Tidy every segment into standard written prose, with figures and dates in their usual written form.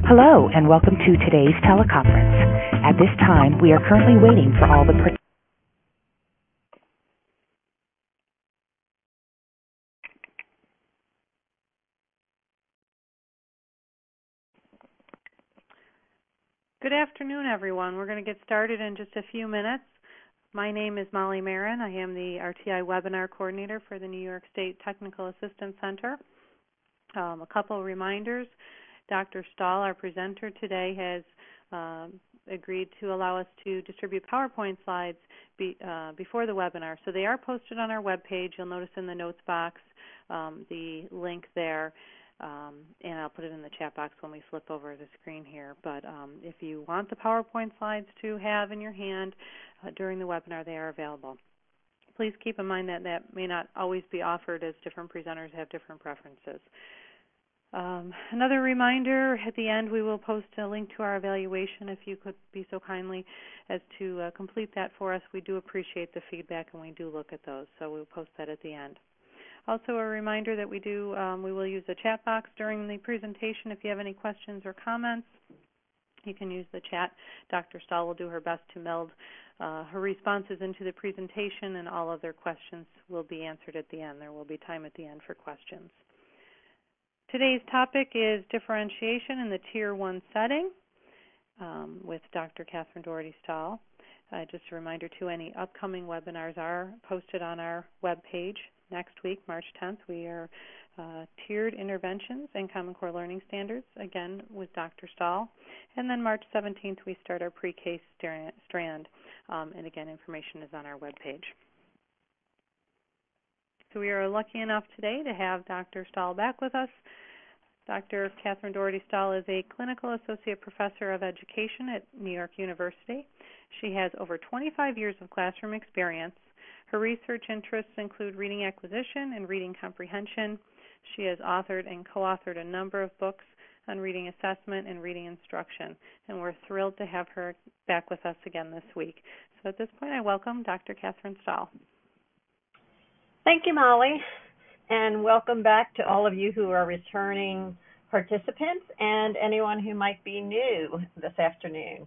Hello, and welcome to today's teleconference. At this time, we are currently waiting for all the Good afternoon, everyone. We're going to get started in just a few minutes. My name is Molly Marin. I am the RTI Webinar Coordinator for the New York State Technical Assistance Center. A couple of reminders. Dr. Stahl, our presenter today, has agreed to allow us to distribute PowerPoint slides before the webinar. So they are posted on our webpage. You'll notice in the notes box the link there. And I'll put it in the chat box when we flip over the screen here. But if you want the PowerPoint slides to have in your hand during the webinar, they are available. Please keep in mind that that may not always be offered, as different presenters have different preferences. Another reminder, at the end we will post a link to our evaluation. If you could be so kindly as to complete that for us, we do appreciate the feedback and we do look at those. So we'll post that at the end. Also a reminder that we will use the chat box during the presentation. If you have any questions or comments, you can use the chat. Dr. Stahl will do her best to meld her responses into the presentation, and all other questions will be answered at the end. There will be time at the end for questions. Today's topic is differentiation in the Tier 1 setting with Dr. Catherine Doherty Stahl. Just a reminder, too, any upcoming webinars are posted on our webpage. Next week, March 10th, we are Tiered Interventions and Common Core Learning Standards, again with Dr. Stahl. And then March 17th, we start our pre-K strand. And again, information is on our webpage. So we are lucky enough today to have Dr. Stahl back with us. Dr. Catherine Doherty Stahl is a clinical associate professor of education at New York University. She has over 25 years of classroom experience. Her research interests include reading acquisition and reading comprehension. She has authored and co-authored a number of books on reading assessment and reading instruction, and we're thrilled to have her back with us again this week. So at this point, I welcome Dr. Catherine Stahl. Thank you, Molly, and welcome back to all of you who are returning participants and anyone who might be new this afternoon.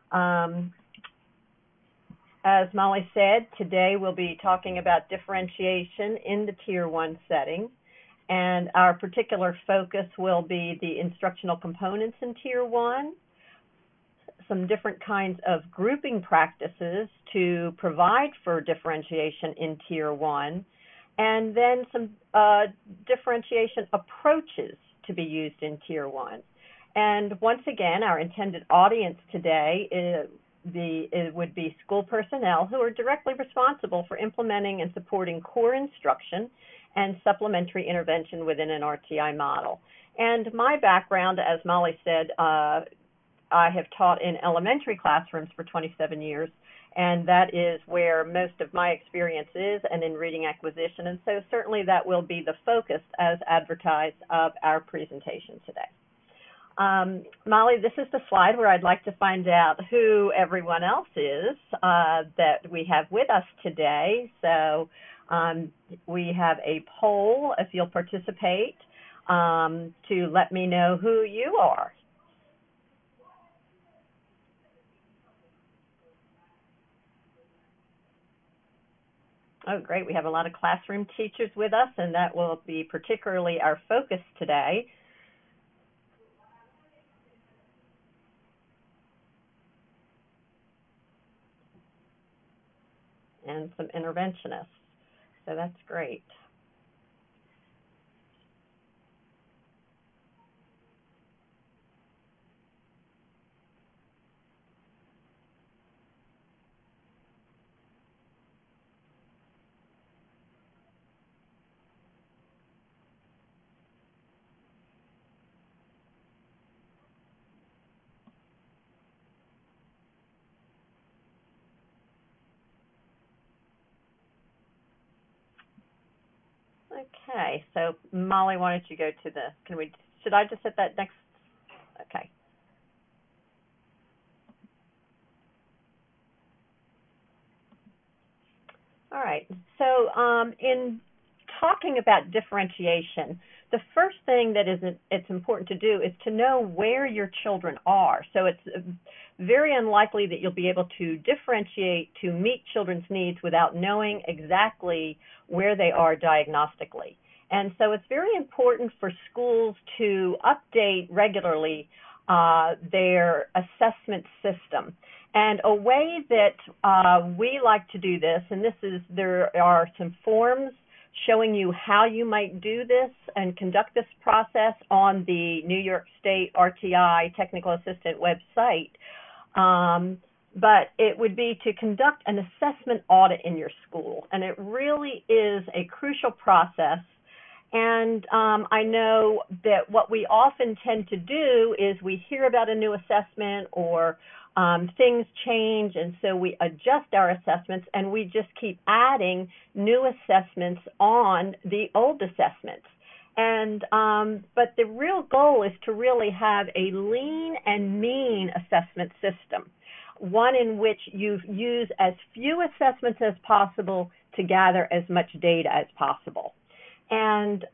As Molly said, today we'll be talking about differentiation in the Tier 1 setting, and our particular focus will be the instructional components in Tier 1, some different kinds of grouping practices to provide for differentiation in Tier 1, and then some differentiation approaches to be used in Tier 1. And once again, our intended audience today would be school personnel who are directly responsible for implementing and supporting core instruction and supplementary intervention within an RTI model. And my background, as Molly said, I have taught in elementary classrooms for 27 years, and that is where most of my experience is, and in reading acquisition. And so certainly that will be the focus, as advertised, of our presentation today. Molly, this is the slide where I'd like to find out who everyone else is that we have with us today. So we have a poll, if you'll participate, to let me know who you are. Oh, great. We have a lot of classroom teachers with us, and that will be particularly our focus today. And some interventionists. So that's great. Okay, so Molly, why don't you go to should I just hit that next? Okay. All right, so in talking about differentiation, the first thing that it's important to do is to know where your children are. So it's very unlikely that you'll be able to differentiate to meet children's needs without knowing exactly where they are diagnostically. And so it's very important for schools to update regularly their assessment system. And a way that we like to do this, and there are some forms showing you how you might do this and conduct this process on the New York State RTI Technical Assistant website. But it would be to conduct an assessment audit in your school. And it really is a crucial process. And I know that what we often tend to do is we hear about a new assessment or things change, and so we adjust our assessments and we just keep adding new assessments on the old assessments. And but the real goal is to really have a lean and mean assessment system, one in which you use as few assessments as possible to gather as much data as possible. And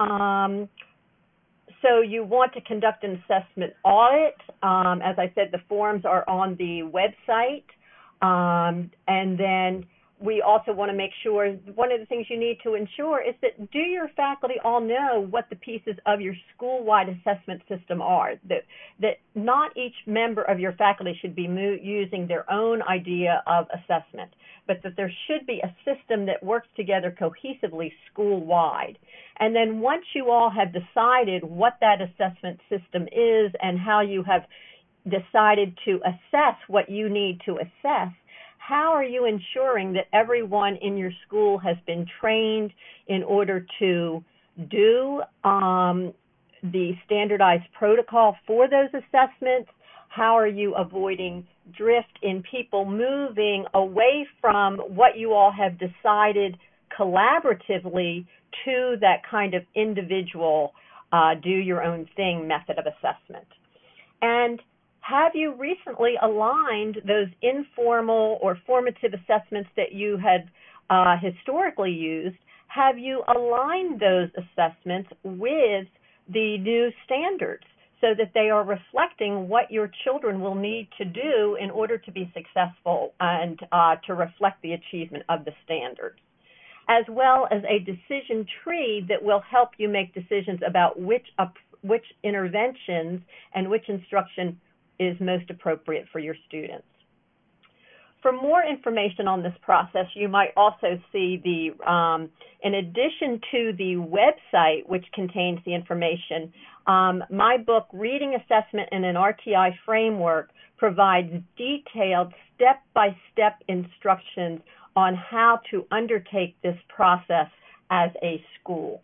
so you want to conduct an assessment audit. As I said, the forms are on the website. And then we also want to make sure, one of the things you need to ensure is that do your faculty all know what the pieces of your school-wide assessment system are, that not each member of your faculty should be using their own idea of assessment, but that there should be a system that works together cohesively school-wide. And then once you all have decided what that assessment system is and how you have decided to assess what you need to assess, how are you ensuring that everyone in your school has been trained in order to do the standardized protocol for those assessments? How are you avoiding drift in people moving away from what you all have decided collaboratively to that kind of individual do your own thing method of assessment? And have you recently aligned those informal or formative assessments that you had historically used? Have you aligned those assessments with the new standards so that they are reflecting what your children will need to do in order to be successful and to reflect the achievement of the standards, as well as a decision tree that will help you make decisions about which interventions and which instruction is most appropriate for your students. For more information on this process, you might also see in addition to the website, which contains the information, my book, Reading Assessment in an RTI Framework, provides detailed step-by-step instructions on how to undertake this process as a school.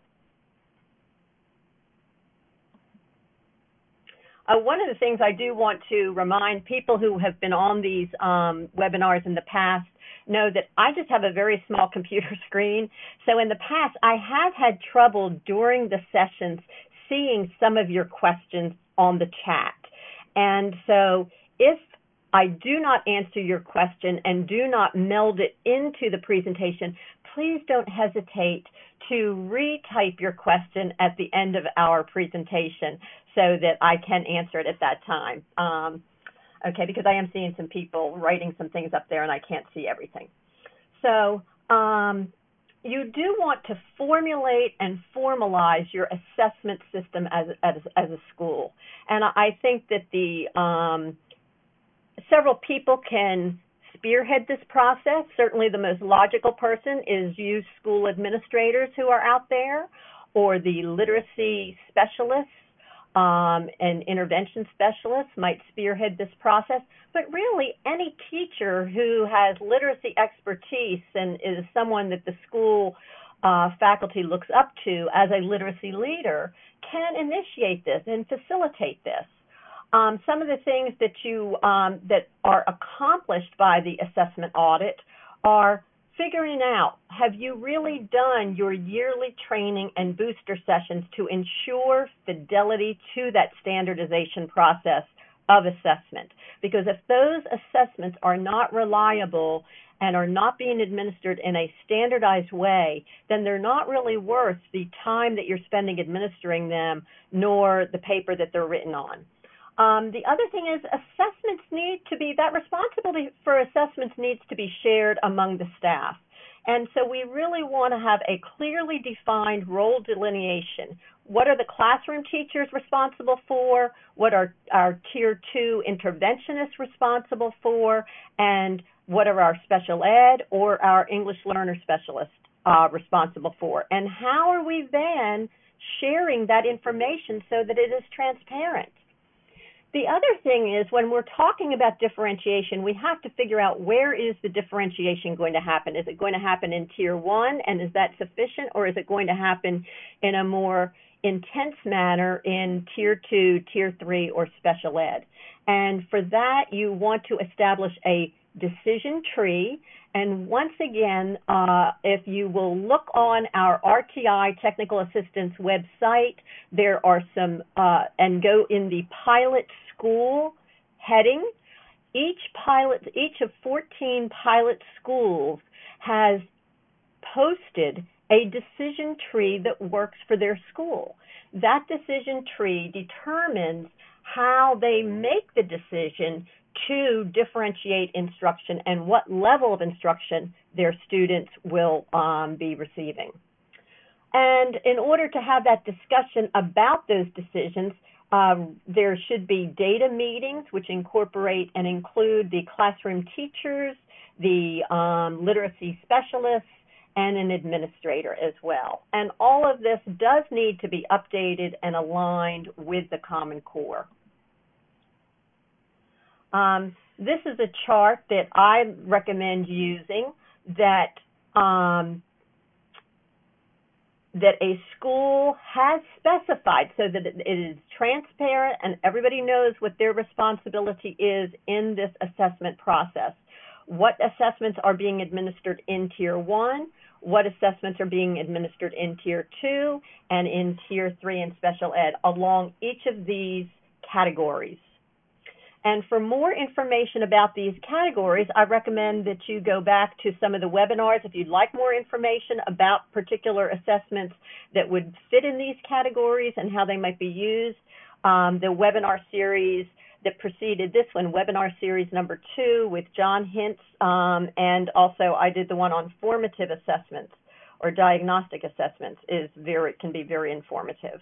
One of the things I do want to remind people who have been on these webinars in the past know that I just have a very small computer screen. So in the past, I have had trouble during the sessions seeing some of your questions on the chat. And so if I do not answer your question and do not meld it into the presentation, please don't hesitate to retype your question at the end of our presentation so that I can answer it at that time. Okay, because I am seeing some people writing some things up there and I can't see everything. So you do want to formulate and formalize your assessment system as a school. And I think that several people can spearhead this process. Certainly the most logical person is you school administrators who are out there, or the literacy specialists and intervention specialists might spearhead this process. But really, any teacher who has literacy expertise and is someone that the school faculty looks up to as a literacy leader can initiate this and facilitate this. Some of the things that are accomplished by the assessment audit are figuring out, have you really done your yearly training and booster sessions to ensure fidelity to that standardization process of assessment? Because if those assessments are not reliable and are not being administered in a standardized way, then they're not really worth the time that you're spending administering them, nor the paper that they're written on. The other thing is assessments need to be, that responsibility for assessments needs to be shared among the staff. And so we really want to have a clearly defined role delineation. What are the classroom teachers responsible for? What are our Tier 2 interventionists responsible for? And what are our special ed or our English learner specialists responsible for? And how are we then sharing that information so that it is transparent? The other thing is, when we're talking about differentiation, we have to figure out where is the differentiation going to happen. Is it going to happen in Tier 1, and is that sufficient, or is it going to happen in a more intense manner in Tier 2, Tier 3, or special ed? And for that, you want to establish a decision tree. And once again, if you will look on our RTI Technical Assistance website, there are some, and go in the pilot school heading. Each of 14 pilot schools has posted a decision tree that works for their school. That decision tree determines how they make the decision to differentiate instruction and what level of instruction their students will be receiving. And in order to have that discussion about those decisions, there should be data meetings which incorporate and include the classroom teachers, the literacy specialists, and an administrator as well. And all of this does need to be updated and aligned with the Common Core. This is a chart that I recommend using that that a school has specified so that it is transparent and everybody knows what their responsibility is in this assessment process. What assessments are being administered in Tier 1, what assessments are being administered in Tier 2, and in Tier 3 in special ed along each of these categories. And for more information about these categories, I recommend that you go back to some of the webinars if you'd like more information about particular assessments that would fit in these categories and how they might be used. The webinar series that preceded this one, webinar series number 2 with John Hintz, and also I did the one on formative assessments or diagnostic assessments, can be very informative.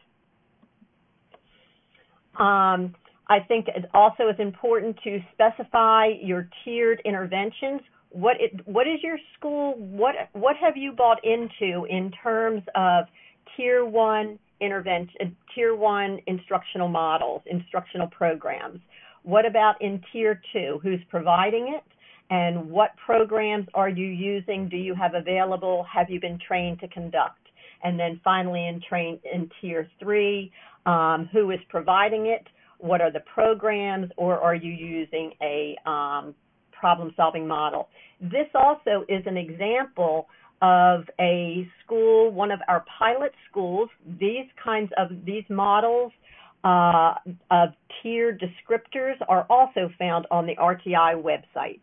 I think it also is important to specify your tiered interventions. What is your school, what have you bought into in terms of Tier 1 intervention, Tier 1 instructional models, instructional programs? What about in Tier 2? Who's providing it? And what programs are you using? Do you have available? Have you been trained to conduct? And then finally in Tier 3, who is providing it? What are the programs, or are you using a problem-solving model? This also is an example of a school, one of our pilot schools. These models of tiered descriptors are also found on the RTI website.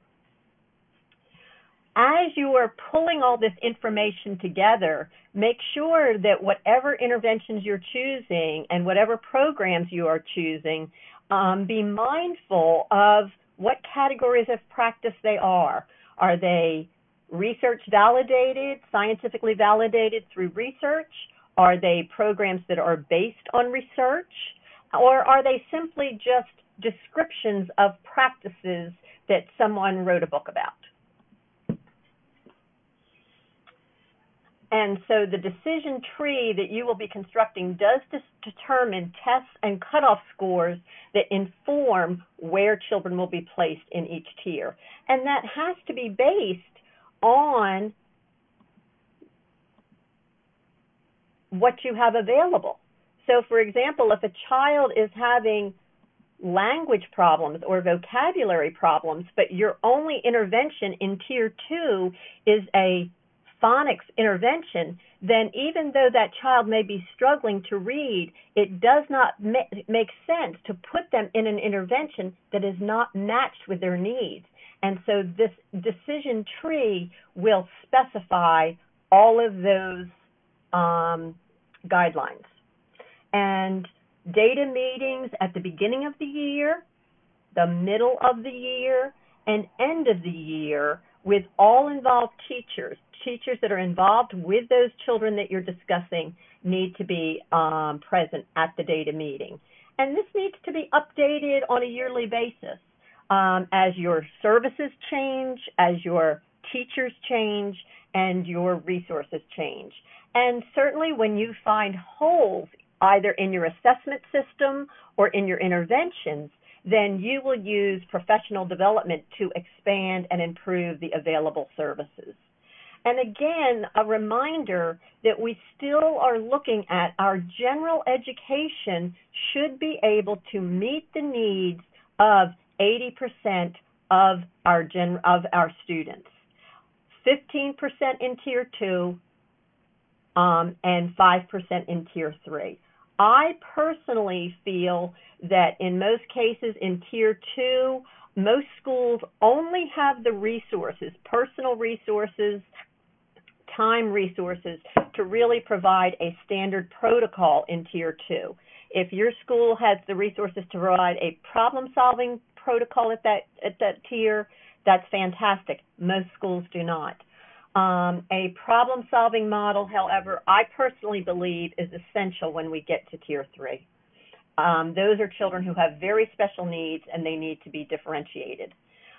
As you are pulling all this information together, make sure that whatever interventions you're choosing and whatever programs you are choosing, be mindful of what categories of practice they are. Are they research validated, scientifically validated through research? Are they programs that are based on research? Or are they simply just descriptions of practices that someone wrote a book about? And so the decision tree that you will be constructing does determine tests and cutoff scores that inform where children will be placed in each tier. And that has to be based on what you have available. So, for example, if a child is having language problems or vocabulary problems, but your only intervention in Tier 2 is a phonics intervention, then even though that child may be struggling to read, it does not make sense to put them in an intervention that is not matched with their needs. And so this decision tree will specify all of those guidelines. And data meetings at the beginning of the year, the middle of the year, and end of the year with all involved teachers that are involved with those children that you're discussing need to be present at the data meeting. And this needs to be updated on a yearly basis as your services change, as your teachers change, and your resources change. And certainly when you find holes either in your assessment system or in your interventions, then you will use professional development to expand and improve the available services. And again, a reminder that we still are looking at our general education should be able to meet the needs of 80% of our students, 15% in Tier 2, and 5% in Tier 3. I personally feel that in most cases in Tier 2, most schools only have the resources, personal resources, time resources, to really provide a standard protocol in Tier 2. If your school has the resources to provide a problem-solving protocol at that tier, that's fantastic. Most schools do not. A problem-solving model, however, I personally believe is essential when we get to Tier 3. Those are children who have very special needs, and they need to be differentiated.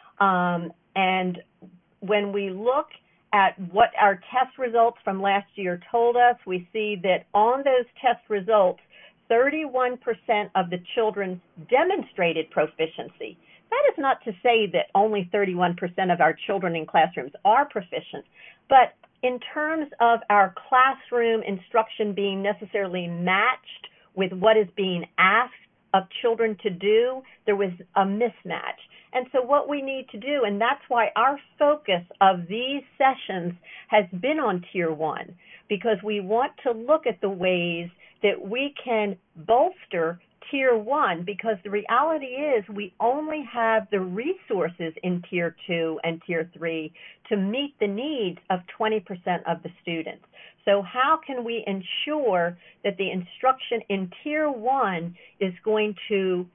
And when we look at what our test results from last year told us, we see that on those test results, 31% of the children demonstrated proficiency. That is not to say that only 31% of our children in classrooms are proficient, but in terms of our classroom instruction being necessarily matched with what is being asked of children to do, there was a mismatch. And so what we need to do, and that's why our focus of these sessions has been on Tier 1, because we want to look at the ways that we can bolster Tier 1, because the reality is we only have the resources in Tier 2 and Tier 3 to meet the needs of 20% of the students. So how can we ensure that the instruction in Tier 1 is going to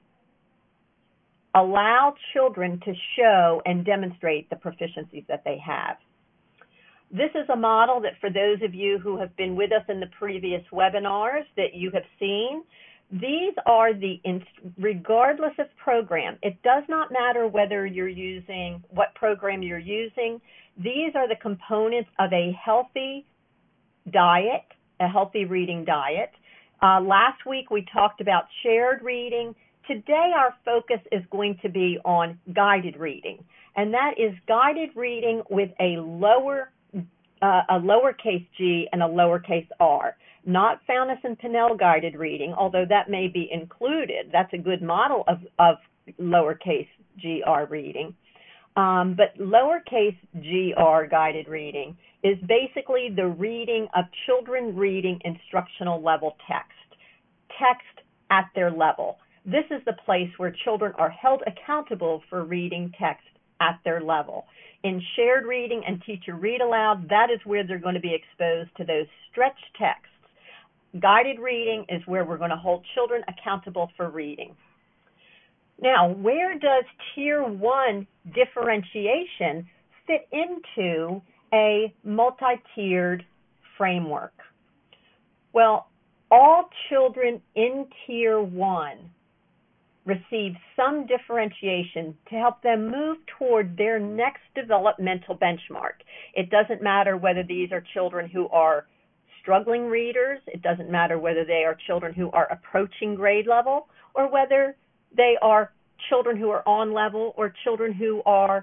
allow children to show and demonstrate the proficiencies that they have? This is a model that for those of you who have been with us in the previous webinars that you have seen, these are regardless of program, it does not matter whether you're using, what program you're using, these are the components of a healthy diet, a healthy reading diet. Last week we talked about shared reading. Today our focus is going to be on guided reading, and that is guided reading with a lowercase g and a lowercase r. Not Fountas and Pinnell guided reading, although that may be included. That's a good model of lowercase gr reading. But lowercase gr guided reading is basically the reading of children reading instructional level text at their level. This is the place where children are held accountable for reading text at their level. In shared reading and teacher read aloud, that is where they're going to be exposed to those stretched texts. Guided reading is where we're going to hold children accountable for reading. Now, where does Tier 1 differentiation fit into a multi-tiered framework? Well, all children in Tier 1 receive some differentiation to help them move toward their next developmental benchmark. It doesn't matter whether these are children who are struggling readers, it doesn't matter whether they are children who are approaching grade level, or whether they are children who are on level or children who are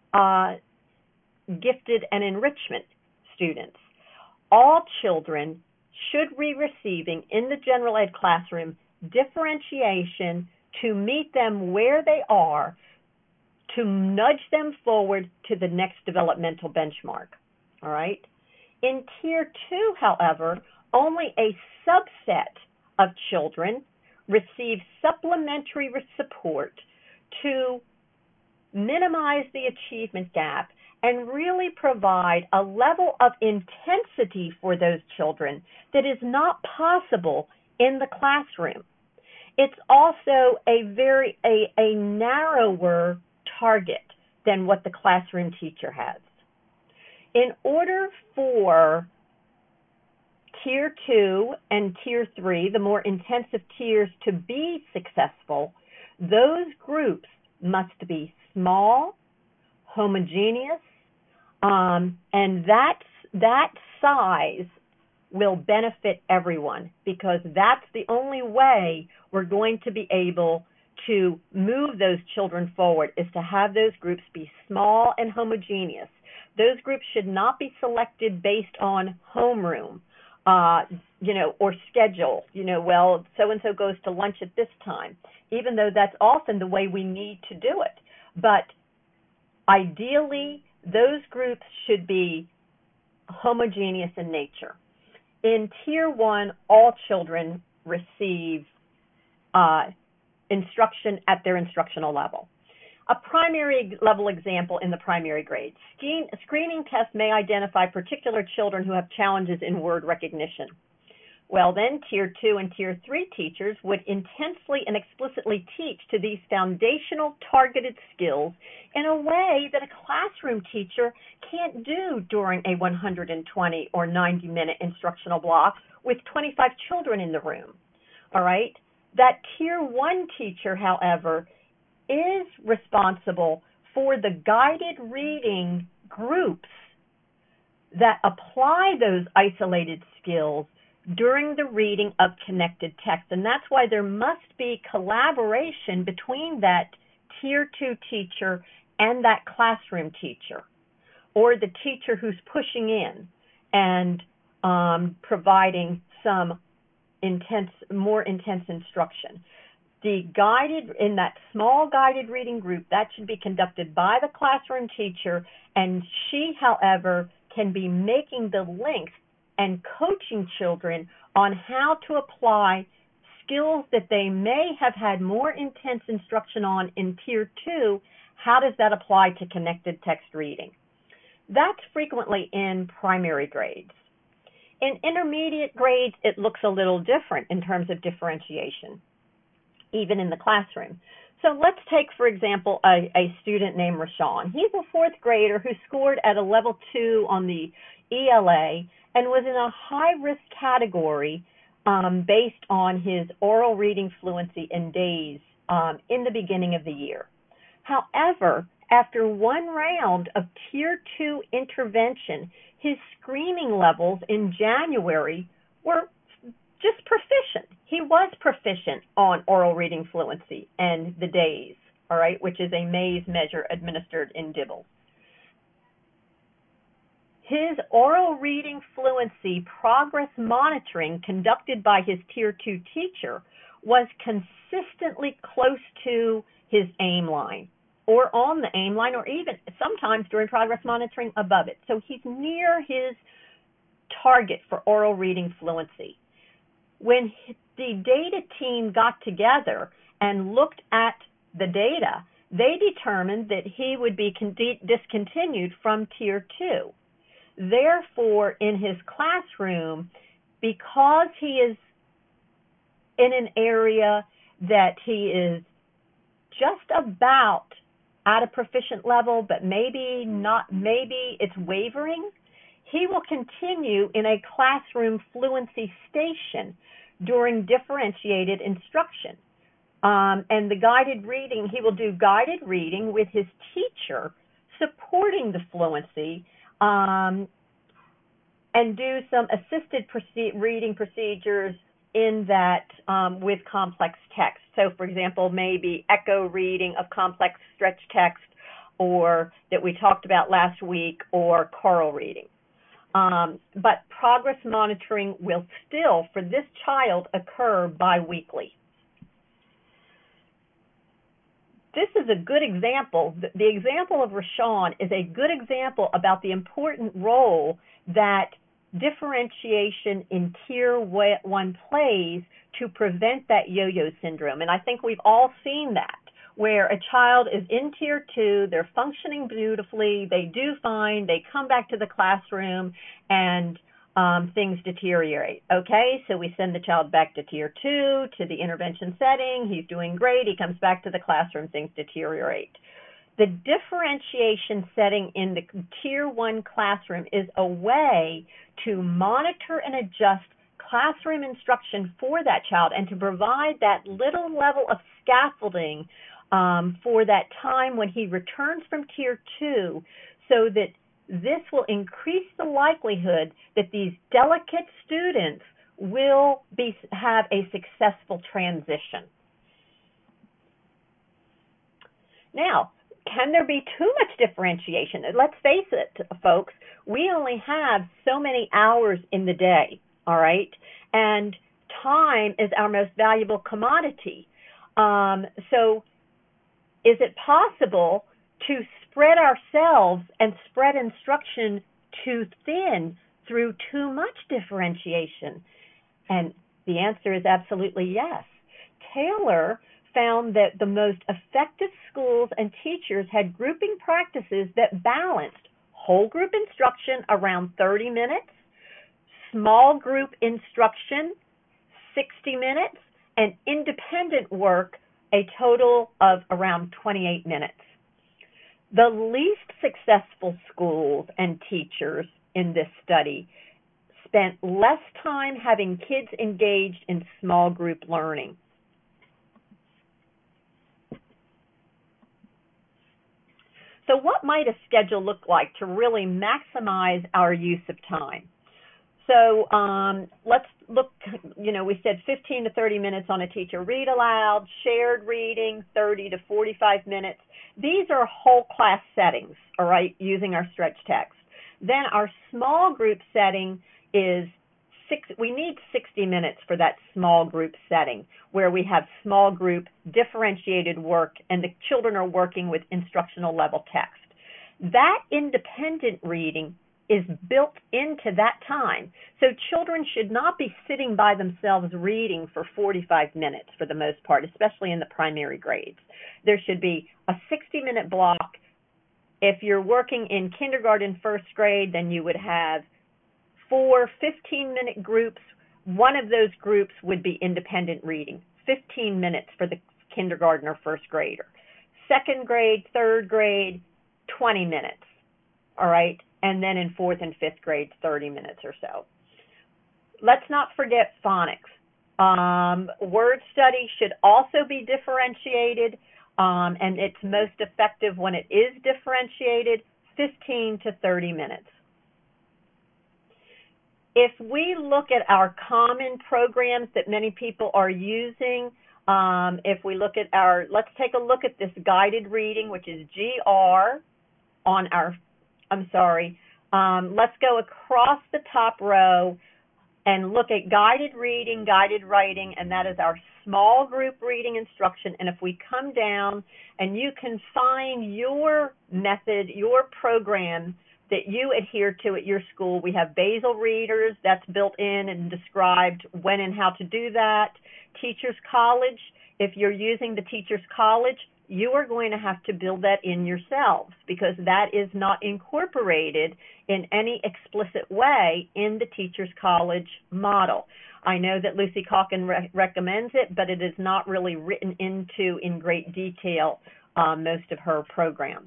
gifted and enrichment students. All children should be receiving in the general ed classroom differentiation to meet them where they are, to nudge them forward to the next developmental benchmark. All right? In Tier 2, however, only a subset of children receive supplementary support to minimize the achievement gap, and really provide a level of intensity for those children that is not possible in the classroom. It's also a narrower target than what the classroom teacher has. In order for Tier 2 and Tier 3, the more intensive tiers, to be successful, those groups must be small, homogeneous, and that size will benefit everyone, because that's the only way we're going to be able to move those children forward, is to have those groups be small and homogeneous. Those groups should not be selected based on homeroom, or schedule. Well, so-and-so goes to lunch at this time, even though that's often the way we need to do it. But ideally, those groups should be homogeneous in nature. In Tier 1, all children receive instruction at their instructional level. A primary level example in the primary grade. Screening tests may identify particular children who have challenges in word recognition. Well, then Tier 2 and Tier 3 teachers would intensely and explicitly teach to these foundational targeted skills in a way that a classroom teacher can't do during a 120 or 90-minute instructional block with 25 children in the room. All right? That Tier 1 teacher, however, is responsible for the guided reading groups that apply those isolated skills during the reading of connected text. And that's why there must be collaboration between that Tier 2 teacher and that classroom teacher, or the teacher who's pushing in and providing some more intense instruction. In that small guided reading group, that should be conducted by the classroom teacher, and she, however, can be making the links and coaching children on how to apply skills that they may have had more intense instruction on in Tier 2. How does that apply to connected text reading? That's frequently in primary grades. In intermediate grades, it looks a little different in terms of differentiation, even in the classroom. So let's take, for example, a student named Rashawn. He's a fourth grader who scored at a level 2 on the ELA and was in a high-risk category based on his oral reading fluency in days in the beginning of the year. However, after one round of Tier 2 intervention, his screening levels in January were just proficient. He was proficient on oral reading fluency and the days, all right, which is a Mays measure administered in DIBELS. His oral reading fluency progress monitoring conducted by his Tier 2 teacher was consistently close to his aim line, or on the aim line, or even sometimes during progress monitoring above it. So he's near his target for oral reading fluency. When the data team got together and looked at the data, they determined that he would be discontinued from Tier 2. Therefore, in his classroom, because he is in an area that he is just about at a proficient level, but maybe not, maybe it's wavering, he will continue in a classroom fluency station during differentiated instruction. And the guided reading, he will do guided reading with his teacher supporting the fluency, and do some assisted reading procedures in that with complex text. So, for example, maybe echo reading of complex stretch text, or that we talked about last week, or choral reading. But progress monitoring will still, for this child, occur biweekly. This is a good example. The example of Rashawn is a good example about the important role that differentiation in Tier 1 plays to prevent that yo-yo syndrome. And I think we've all seen that, where a child is in Tier 2, they're functioning beautifully, they do fine, they come back to the classroom, and things deteriorate. Okay, so we send the child back to Tier 2, to the intervention setting, he's doing great, he comes back to the classroom, things deteriorate. The differentiation setting in the Tier 1 classroom is a way to monitor and adjust classroom instruction for that child and to provide that little level of scaffolding for that time when he returns from Tier 2, so that this will increase the likelihood that these delicate students will have a successful transition. Now, can there be too much differentiation? Let's face it, folks, we only have so many hours in the day, all right? And time is our most valuable commodity. So is it possible to spread ourselves and spread instruction too thin through too much differentiation? And the answer is absolutely yes. Taylor found that the most effective schools and teachers had grouping practices that balanced whole group instruction around 30 minutes, small group instruction 60 minutes, and independent work a total of around 28 minutes. The least successful schools and teachers in this study spent less time having kids engaged in small group learning. So what might a schedule look like to really maximize our use of time? So let's look, we said 15 to 30 minutes on a teacher read aloud, shared reading, 30 to 45 minutes. These are whole class settings, all right, using our stretch text. Then our small group setting is we need 60 minutes for that small group setting, where we have small group differentiated work and the children are working with instructional level text. That independent reading is built into that time. So children should not be sitting by themselves reading for 45 minutes for the most part, especially in the primary grades. There should be a 60-minute block. If you're working in kindergarten, first grade, then you would have 4 15-minute groups. One of those groups would be independent reading, 15 minutes for the kindergarten or first grader. Second grade, third grade, 20 minutes, all right? And then in fourth and fifth grade, 30 minutes or so. Let's not forget phonics. Word study should also be differentiated, and it's most effective when it is differentiated, 15 to 30 minutes. If we look at our common programs that many people are using, if we look at let's take a look at this guided reading, which is GR on our, let's go across the top row and look at guided reading, guided writing, and that is our small group reading instruction. And if we come down and you can find your method, your program that you adhere to at your school. We have Basel readers, that's built in and described when and how to do that. Teachers College, if you're using the Teachers College, you are going to have to build that in yourselves because that is not incorporated in any explicit way in the Teachers College model. I know that Lucy Calkin recommends it, but it is not really written into in great detail most of her programs.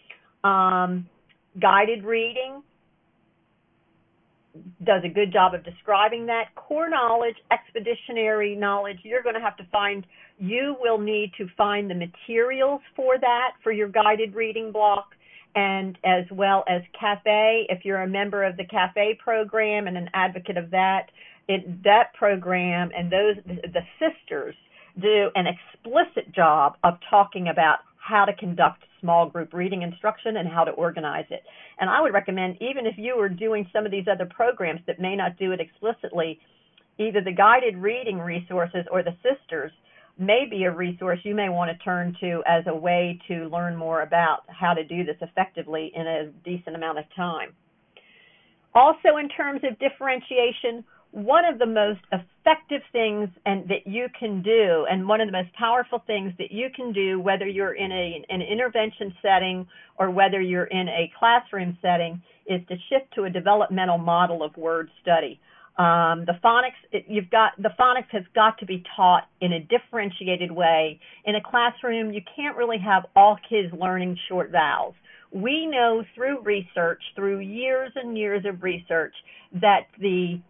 Guided reading does a good job of describing that. Core knowledge, expeditionary knowledge, you will need to find the materials for that, for your guided reading block, and as well as CAFE. If you're a member of the CAFE program and an advocate of that, that program and the sisters do an explicit job of talking about how to conduct small group reading instruction and how to organize it. And I would recommend, even if you are doing some of these other programs that may not do it explicitly, either the guided reading resources or the sisters may be a resource you may want to turn to as a way to learn more about how to do this effectively in a decent amount of time. Also, in terms of differentiation, one of the most effective effective things and that you can do, and one of the most powerful things that you can do, whether you're in an intervention setting or whether you're in a classroom setting, is to shift to a developmental model of word study. The phonics has got to be taught in a differentiated way. In a classroom, you can't really have all kids learning short vowels. We know through research, through years and years of research, that the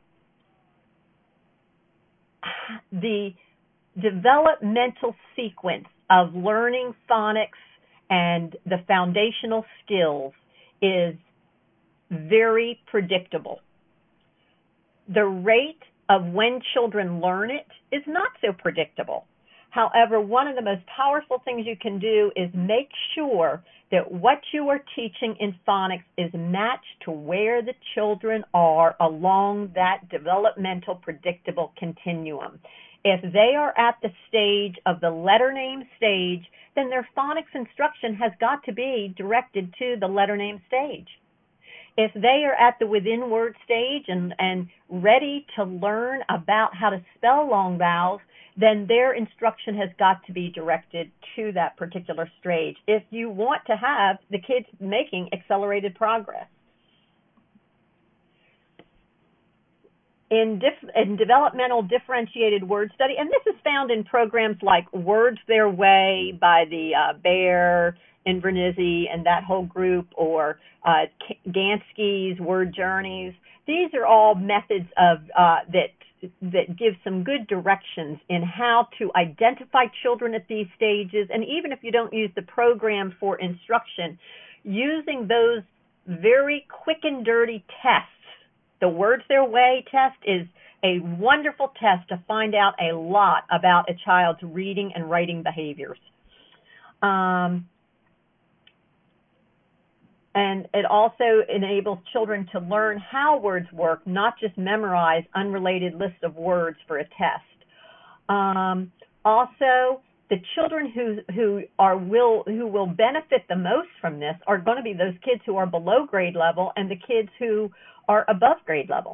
developmental sequence of learning phonics and the foundational skills is very predictable. The rate of when children learn it is not so predictable. However, one of the most powerful things you can do is make sure that what you are teaching in phonics is matched to where the children are along that developmental predictable continuum. If they are at the stage of the letter name stage, then their phonics instruction has got to be directed to the letter name stage. If they are at the within word stage and ready to learn about how to spell long vowels, then their instruction has got to be directed to that particular stage if you want to have the kids making accelerated progress. In developmental differentiated word study, and this is found in programs like Words Their Way by the Baer, Invernizzi, and that whole group, or Gansky's Word Journeys. These are all methods of that give some good directions in how to identify children at these stages, and even if you don't use the program for instruction, using those very quick and dirty tests. The Words Their Way test is a wonderful test to find out a lot about a child's reading and writing behaviors. And it also enables children to learn how words work, not just memorize unrelated lists of words for a test. Also, the children who will benefit the most from this are going to be those kids who are below grade level and the kids who are above grade level.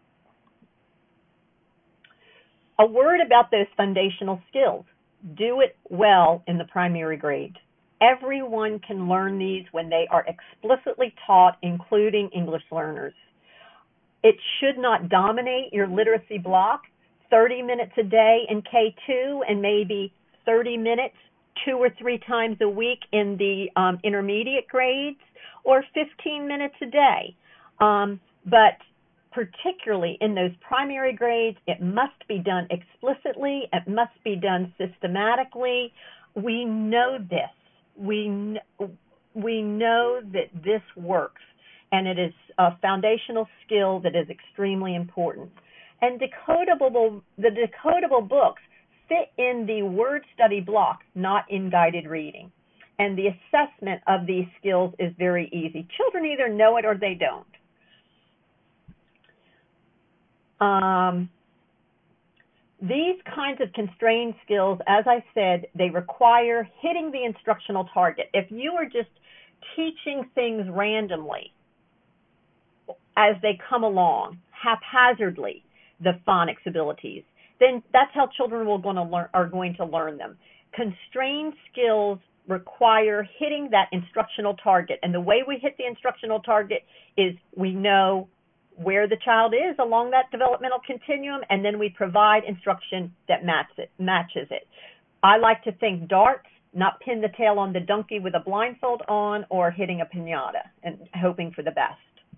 A word about those foundational skills. Do it well in the primary grade. Everyone can learn these when they are explicitly taught, including English learners. It should not dominate your literacy block. 30 minutes a day in K2 and maybe 30 minutes 2 or 3 times a week in the intermediate grades, or 15 minutes a day. But particularly in those primary grades, it must be done explicitly. It must be done systematically. We know this. We know that this works, and it is a foundational skill that is extremely important. And the decodable books fit in the word study block, not in guided reading. And the assessment of these skills is very easy. Children either know it or they don't. These kinds of constrained skills, as I said, they require hitting the instructional target. If you are just teaching things randomly as they come along, haphazardly, the phonics abilities, then that's how children are going to learn them. Constrained skills require hitting that instructional target. And the way we hit the instructional target is we know where the child is along that developmental continuum, and then we provide instruction that matches it. I like to think darts, not pin the tail on the donkey with a blindfold on or hitting a piñata and hoping for the best.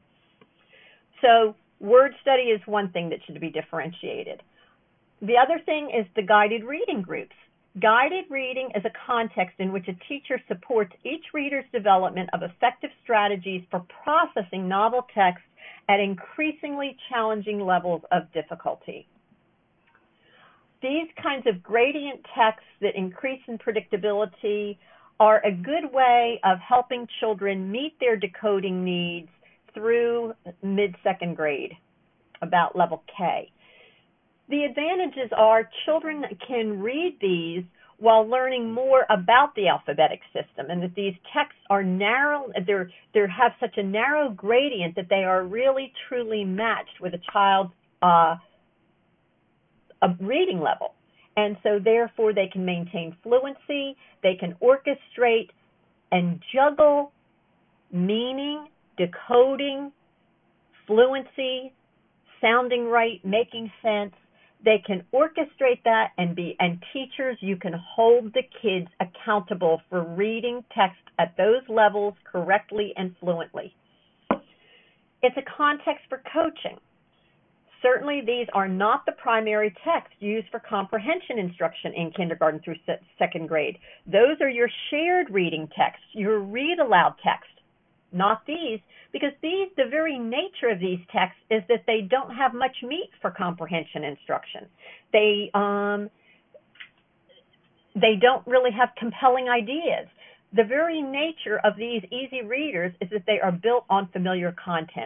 So word study is one thing that should be differentiated. The other thing is the guided reading groups. Guided reading is a context in which a teacher supports each reader's development of effective strategies for processing novel text at increasingly challenging levels of difficulty. These kinds of gradient texts that increase in predictability are a good way of helping children meet their decoding needs through mid-second grade, about level K. The advantages are children can read these while learning more about the alphabetic system, and that these texts are narrow, they have such a narrow gradient that they are really truly matched with a child's a reading level. And so therefore they can maintain fluency, they can orchestrate and juggle meaning, decoding, fluency, sounding right, making sense. They can orchestrate that and teachers, you can hold the kids accountable for reading text at those levels correctly and fluently. It's a context for coaching. Certainly, these are not the primary texts used for comprehension instruction in kindergarten through second grade. Those are your shared reading texts, your read aloud text, not these, because the very nature of these texts is that they don't have much meat for comprehension instruction. They don't really have compelling ideas. The very nature of these easy readers is that they are built on familiar content.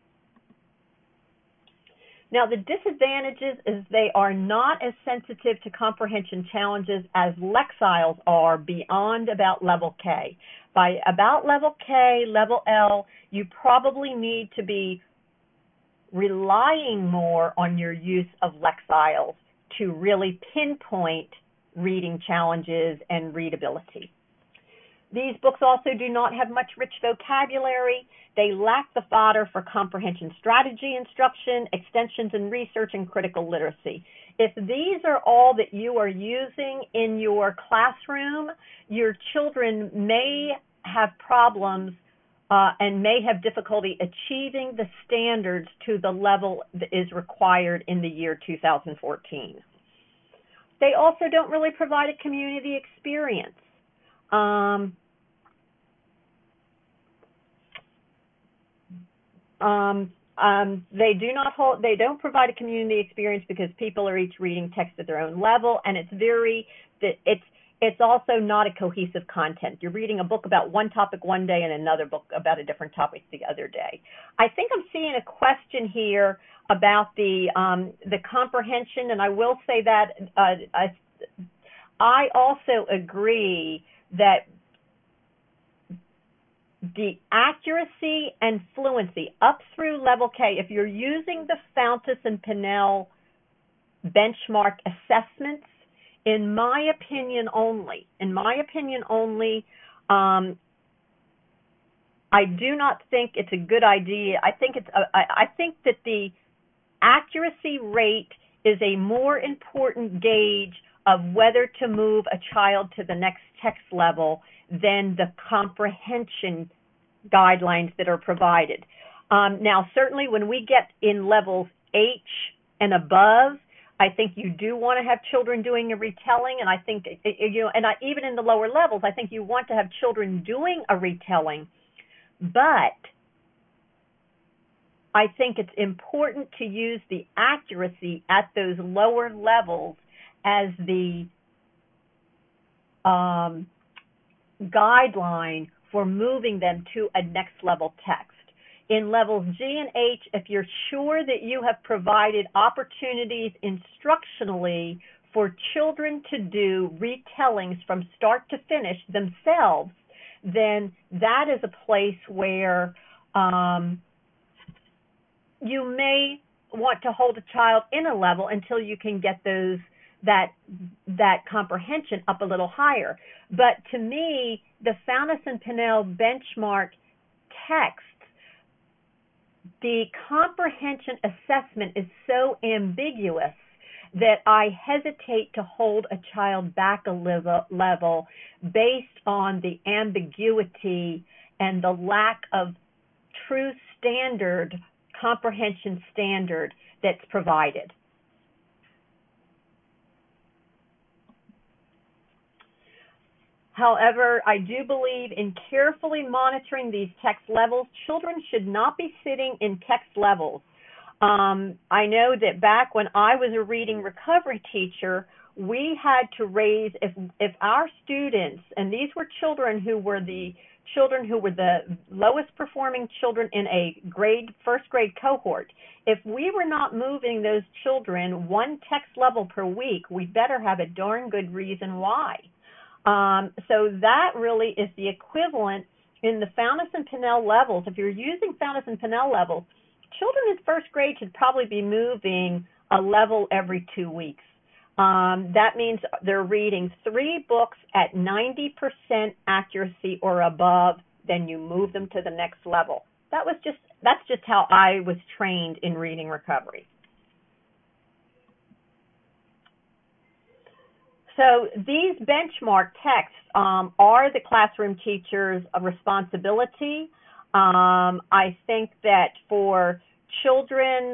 Now, the disadvantages is they are not as sensitive to comprehension challenges as Lexiles are beyond about level K. By about level K, level L, you probably need to be relying more on your use of Lexiles to really pinpoint reading challenges and readability. These books also do not have much rich vocabulary. They lack the fodder for comprehension strategy instruction, extensions in research, and critical literacy. If these are all that you are using in your classroom, your children may have problems and may have difficulty achieving the standards to the level that is required in the year 2014. They also don't really provide a community experience. They don't provide a community experience because people are each reading text at their own level, and it's also not a cohesive content. You're reading a book about one topic one day and another book about a different topic the other day. I think I'm seeing a question here about the comprehension, and I will say that I also agree that the accuracy and fluency up through level K, if you're using the Fountas and Pinnell benchmark assessments, in my opinion only, I do not think it's a good idea. I think that the accuracy rate is a more important gauge of whether to move a child to the next text level than the comprehension guidelines that are provided. Now, certainly when we get in levels H and above, I think you do want to have children doing a retelling, and I think, even in the lower levels, I think you want to have children doing a retelling, but I think it's important to use the accuracy at those lower levels as the guideline for moving them to a next level text. In levels G and H, if you're sure that you have provided opportunities instructionally for children to do retellings from start to finish themselves, then that is a place where you may want to hold a child in a level until you can get that comprehension up a little higher. But to me, the Fountas and Pinnell benchmark texts, the comprehension assessment is so ambiguous that I hesitate to hold a child back a level based on the ambiguity and the lack of true standard, comprehension standard that's provided. However, I do believe in carefully monitoring these text levels. Children should not be sitting in text levels. I know that back when I was a reading recovery teacher, we had to raise, if our students, and these were children who were the lowest performing children in a first grade cohort, if we were not moving those children one text level per week, we better have a darn good reason why. So that really is the equivalent in the Fountas and Pinnell levels. If you're using Fountas and Pinnell levels, children in first grade should probably be moving a level every 2 weeks. That means they're reading 3 books at 90% accuracy or above, then you move them to the next level. That's just how I was trained in reading recovery. So these benchmark texts are the classroom teacher's responsibility. I think that for children,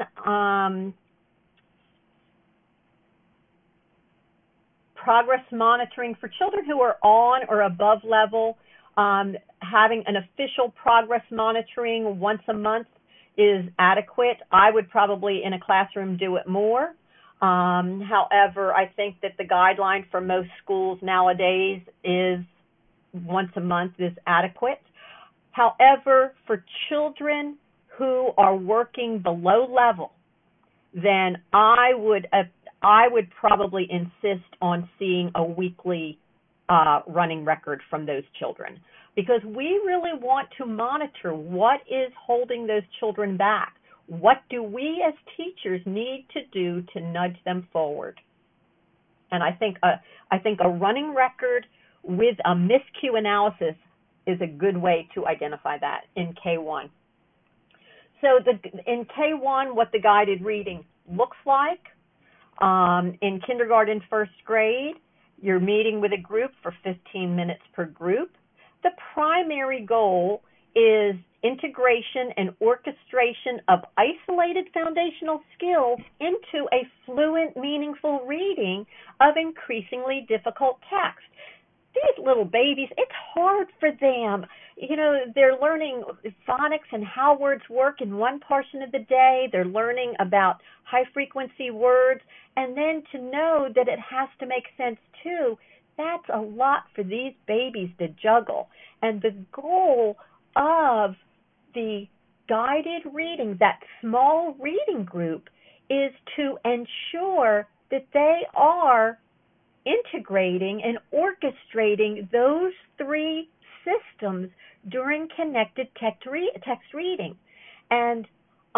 progress monitoring for children who are on or above level, having an official progress monitoring once a month is adequate. I would probably in a classroom do it more. However, I think that the guideline for most schools nowadays is once a month is adequate. However, for children who are working below level, then I would probably insist on seeing a weekly running record from those children, because we really want to monitor what is holding those children back. What do we as teachers need to do to nudge them forward? And I think a running record with a miscue analysis is a good way to identify that in K1. So in K1, what the guided reading looks like, in kindergarten, first grade, you're meeting with a group for 15 minutes per group. The primary goal is integration and orchestration of isolated foundational skills into a fluent, meaningful reading of increasingly difficult text. These little babies, it's hard for them. You know, they're learning phonics and how words work in one portion of the day. They're learning about high-frequency words. And then to know that it has to make sense, too, that's a lot for these babies to juggle. And the goal of the guided reading, that small reading group, is to ensure that they are integrating and orchestrating those 3 systems during connected text reading. And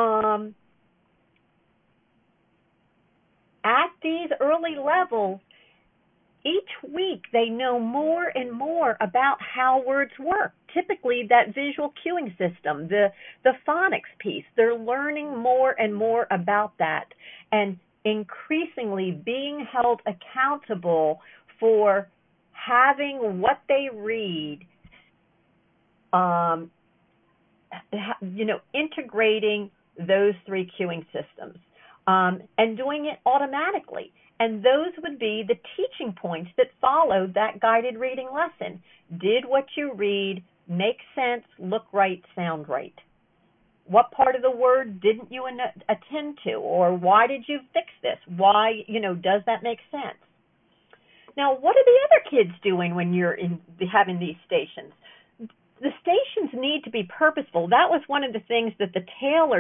at these early levels, each week they know more and more about how words work. Typically that visual cueing system, the phonics piece, they're learning more and more about that, and increasingly being held accountable for having what they read, integrating those 3 cueing systems, and doing it automatically. And those would be the teaching points that followed that guided reading lesson. Did what you read make sense, look right, sound right? What part of the word didn't you attend to? Or why did you fix this? Why, does that make sense? Now, what are the other kids doing when you're having these stations? The stations need to be purposeful. That was one of the things that the Taylor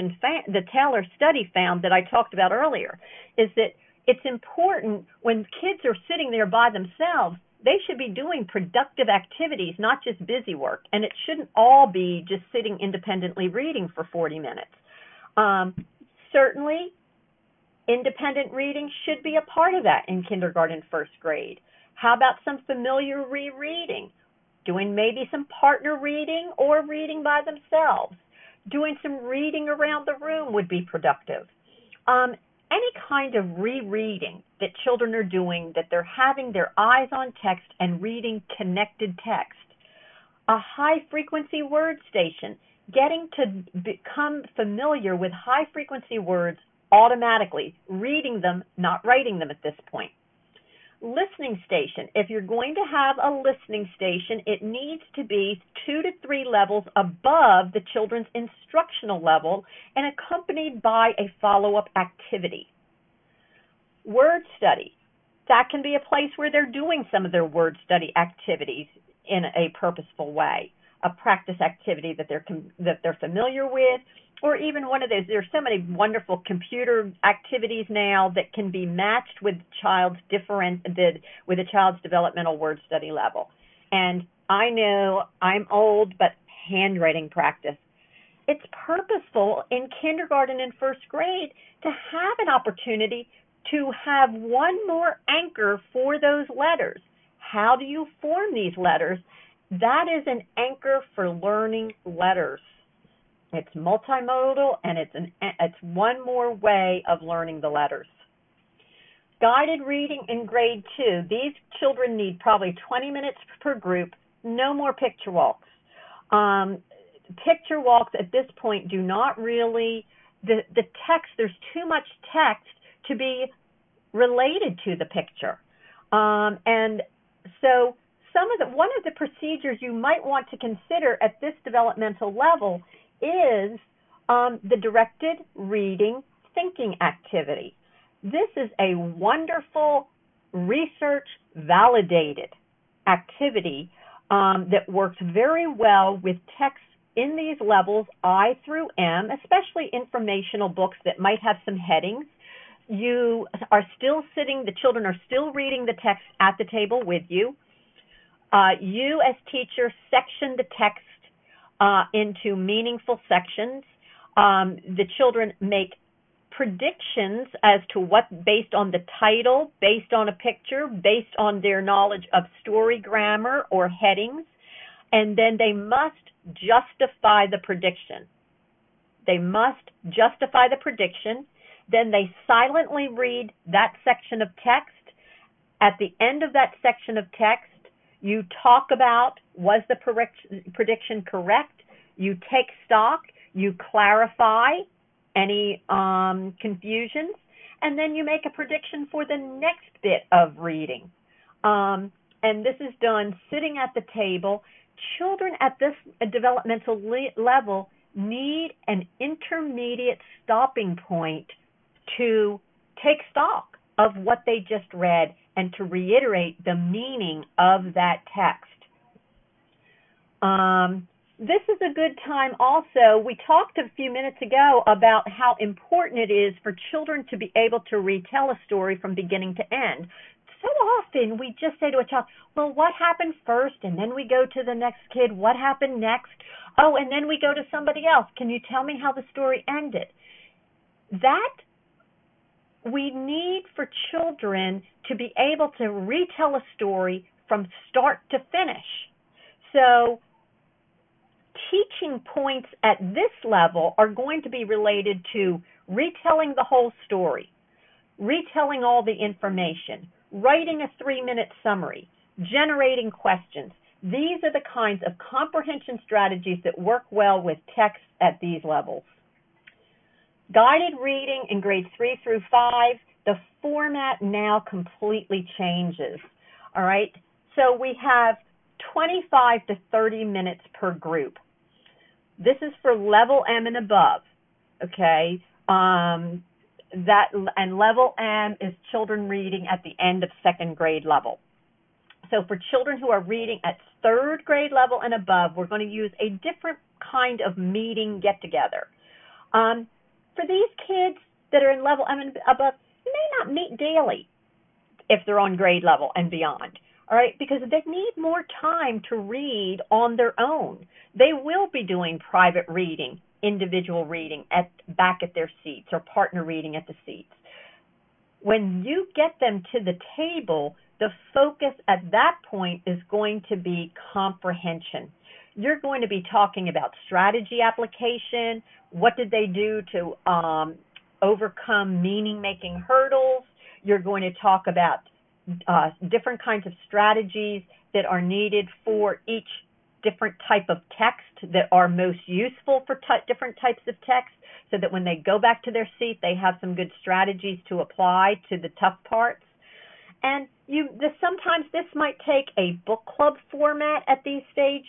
study found that I talked about earlier, is that it's important when kids are sitting there by themselves, they should be doing productive activities, not just busy work. And it shouldn't all be just sitting independently reading for 40 minutes. Certainly, independent reading should be a part of that in kindergarten, first grade. How about some familiar rereading? Doing maybe some partner reading or reading by themselves. Doing some reading around the room would be productive. Any kind of rereading that children are doing, that they're having their eyes on text and reading connected text. A high-frequency word station, getting to become familiar with high-frequency words automatically, reading them, not writing them at this point. Listening station. If you're going to have a listening station, it needs to be 2 to 3 levels above the children's instructional level and accompanied by a follow-up activity. Word study. That can be a place where they're doing some of their word study activities in a purposeful way. A practice activity that they're familiar with, or even one of those. There's so many wonderful computer activities now that can be matched with a child's developmental word study level. And I know I'm old, but handwriting practice. it's purposeful in kindergarten and first grade to have an opportunity to have one more anchor for those letters. How do you form these letters? That is an anchor for learning letters. It's multimodal, and it's one more way of learning the letters. Guided reading in grade 2. These children need probably 20 minutes per group, no more picture walks. Picture walks at this point do not really, the text, there's too much text to be related to the picture. And so one of the procedures you might want to consider at this developmental level is the directed reading thinking activity. This is a wonderful research-validated activity that works very well with text in these levels I through M, especially informational books that might have some headings. You are still the children are still reading the text at the table with you. You as teacher section the text into meaningful sections. The children make predictions as to what, based on the title, based on a picture, based on their knowledge of story grammar or headings, and then they must justify the prediction. They must justify the prediction. Then they silently read that section of text. At the end of that section of text, you talk about, was the prediction correct? You take stock, you clarify any confusions, and then you make a prediction for the next bit of reading. And this is done sitting at the table. Children at this developmental level need an intermediate stopping point to take stock of what they just read and to reiterate the meaning of that text. This is a good time also. We talked a few minutes ago about how important it is for children to be able to retell a story from beginning to end. So often we just say to a child, well, what happened first? And then we go to the next kid, what happened next? Oh, and then we go to somebody else. Can you tell me how the story ended? That we need for children to be able to retell a story from start to finish. So teaching points at this level are going to be related to retelling the whole story, retelling all the information, writing a 3-minute summary, generating questions. These are the kinds of comprehension strategies that work well with text at these levels. Guided reading in grades 3 through 5, the format now completely changes. All right, so we have 25 to 30 minutes per group. This is for level M and above, okay? And level M is children reading at the end of second grade level. So for children who are reading at third grade level and above, we're going to use a different kind of meeting get-together. For these kids that are in level M and above, you may not meet daily if they're on grade level and beyond, all right, because they need more time to read on their own. They will be doing private reading, individual reading back at their seats, or partner reading at the seats. When you get them to the table, the focus at that point is going to be comprehension. You're going to be talking about strategy application. What did they do to overcome meaning-making hurdles? You're going to talk about different kinds of strategies that are needed for each different type of text that are most useful for different types of text, so that when they go back to their seat, they have some good strategies to apply to the tough parts. And sometimes this might take a book club format at this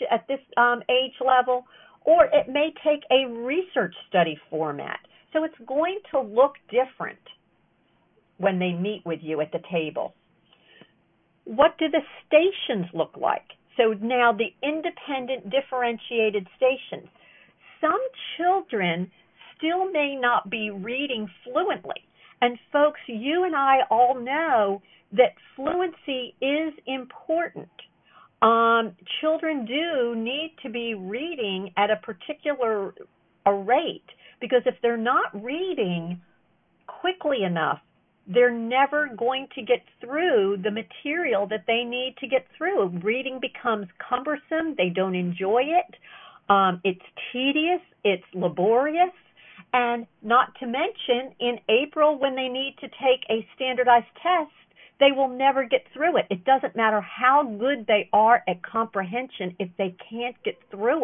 age level, or it may take a research study format. So it's going to look different when they meet with you at the table. What do the stations look like? So now the independent differentiated stations. Some children still may not be reading fluently. And folks, you and I all know that fluency is important. Children do need to be reading at a particular a rate, because if they're not reading quickly enough, they're never going to get through the material that they need to get through. Reading becomes cumbersome. They don't enjoy it. It's tedious. It's laborious. And not to mention, in April, when they need to take a standardized test, they will never get through it. It doesn't matter how good they are at comprehension if they can't get through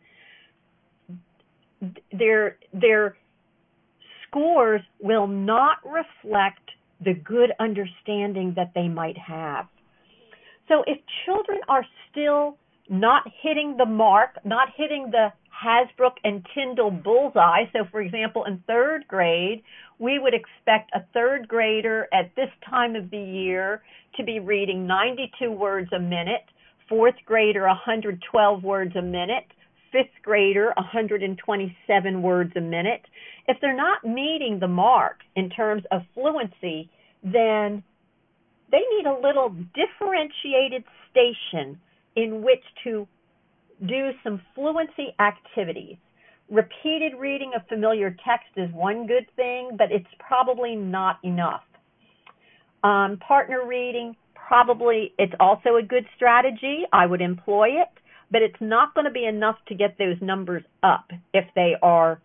it. Their scores will not reflect the good understanding that they might have. So if children are still not hitting the mark, not hitting the Hasbrook and Tyndall bullseye, so for example, in third grade, we would expect a third grader at this time of the year to be reading 92 words a minute, fourth grader 112 words a minute, fifth grader 127 words a minute. If they're not meeting the mark in terms of fluency, then they need a little differentiated station in which to do some fluency activities. Repeated reading of familiar text is one good thing, but it's probably not enough. Partner reading, probably it's also a good strategy. I would employ it, but it's not going to be enough to get those numbers up if they are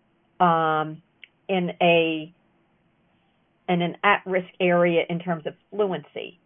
in an at-risk area in terms of fluency.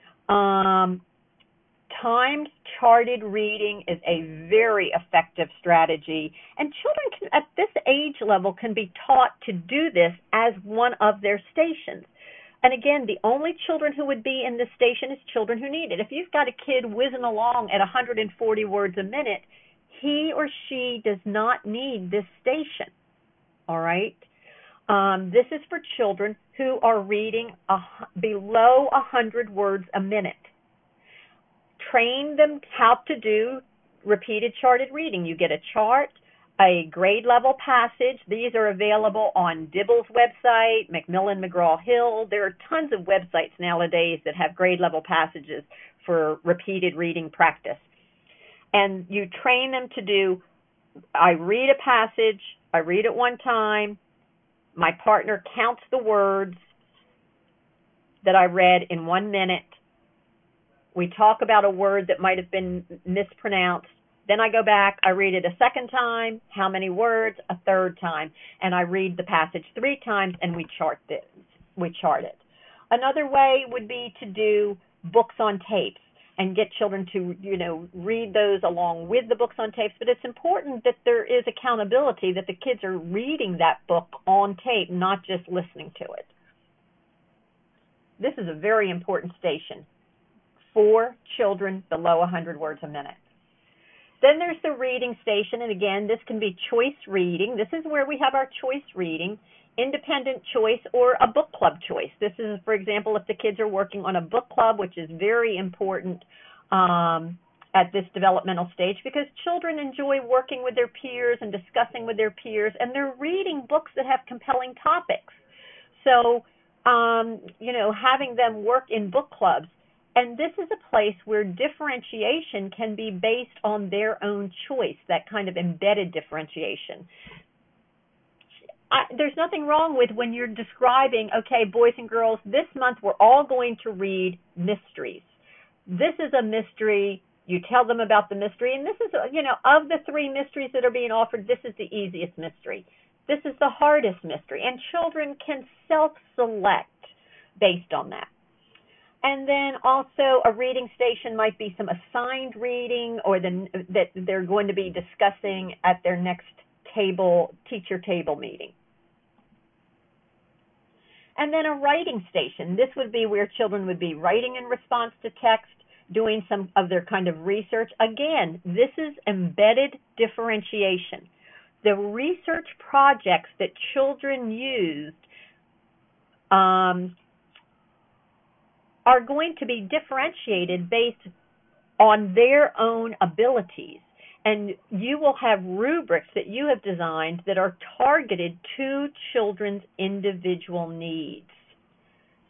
Timed charted reading is a very effective strategy, and children can, at this age level, can be taught to do this as one of their stations. And again, the only children who would be in this station is children who need it. If you've got a kid whizzing along at 140 words a minute, he or she does not need this station. All right? This is for children who are reading below 100 words a minute. Train them how to do repeated charted reading. You get a chart, a grade level passage. These are available on Dibble's website, Macmillan McGraw-Hill. There are tons of websites nowadays that have grade level passages for repeated reading practice. And you train them to do, I read a passage, I read it one time, my partner counts the words that I read in 1 minute. We talk about a word that might have been mispronounced. Then I go back, I read it a second time, how many words, a third time, and I read the passage 3 times, and we chart it. Another way would be to do books on tapes and get children to, read those along with the books on tapes. But it's important that there is accountability, that the kids are reading that book on tape, not just listening to it. This is a very important station for children below 100 words a minute. Then there's the reading station, and again, this can be choice reading. This is where we have our choice reading, independent choice, or a book club choice. This is, for example, if the kids are working on a book club, which is very important at this developmental stage, because children enjoy working with their peers and discussing with their peers, and they're reading books that have compelling topics. So, having them work in book clubs. And this is a place where differentiation can be based on their own choice, that kind of embedded differentiation. There's nothing wrong with when you're describing, okay, boys and girls, this month we're all going to read mysteries. This is a mystery. You tell them about the mystery. And this is, of the 3 mysteries that are being offered, this is the easiest mystery. This is the hardest mystery. And children can self-select based on that. And then also a reading station might be some assigned reading or that they're going to be discussing at their next teacher table meeting. And then a writing station. This would be where children would be writing in response to text, doing some of their kind of research. Again, this is embedded differentiation. The research projects that children used are going to be differentiated based on their own abilities. And you will have rubrics that you have designed that are targeted to children's individual needs.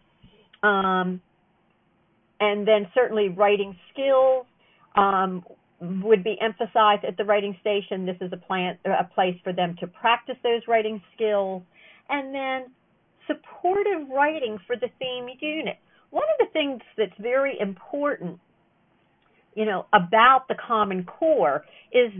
And then certainly writing skills. would be emphasized at the writing station. This is a place for them to practice those writing skills. And then supportive writing for the theme unit. One of the things that's very important, about the Common Core is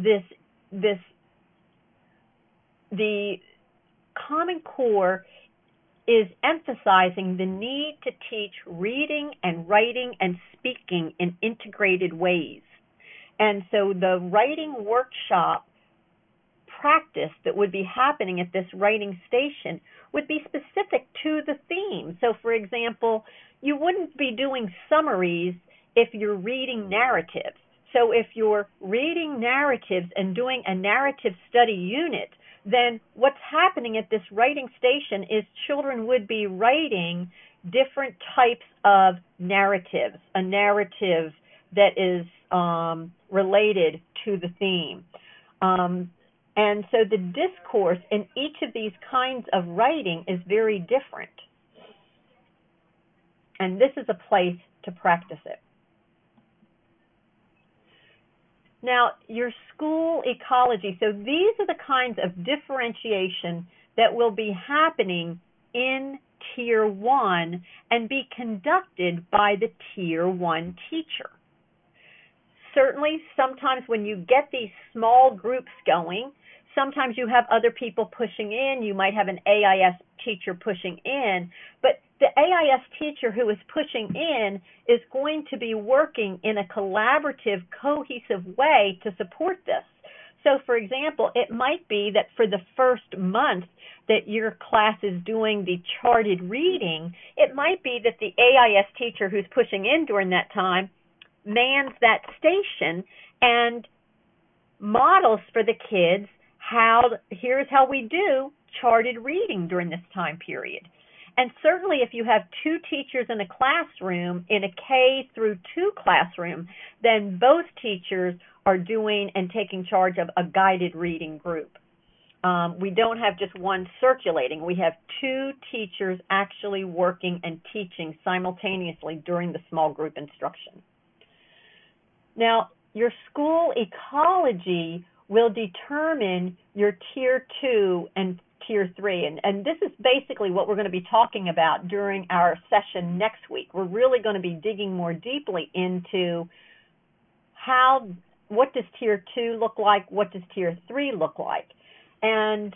the Common Core is emphasizing the need to teach reading and writing and speaking in integrated ways. And so the writing workshop practice that would be happening at this writing station would be specific to the theme. So, for example, you wouldn't be doing summaries if you're reading narratives. So if you're reading narratives and doing a narrative study unit, then what's happening at this writing station is children would be writing different types of narratives, a narrative that is related to the theme. And so the discourse in each of these kinds of writing is very different. And this is a place to practice it. Now, your school ecology. So these are the kinds of differentiation that will be happening in Tier 1 and be conducted by the Tier 1 teacher. Certainly, sometimes when you get these small groups going, sometimes you have other people pushing in. You might have an AIS teacher pushing in, but the AIS teacher who is pushing in is going to be working in a collaborative, cohesive way to support this. So, for example, it might be that for the first month that your class is doing the charted reading, it might be that the AIS teacher who's pushing in during that time mans that station and models for the kids here's how we do charted reading during this time period. And certainly if you have two teachers in a classroom, in a K through 2 classroom, then both teachers are doing and taking charge of a guided reading group. We don't have just one circulating. We have 2 teachers actually working and teaching simultaneously during the small group instruction. Now, your school ecology will determine your Tier 2 and Tier 3. And this is basically what we're going to be talking about during our session next week. We're really going to be digging more deeply into what does Tier 2 look like, what does Tier 3 look like. And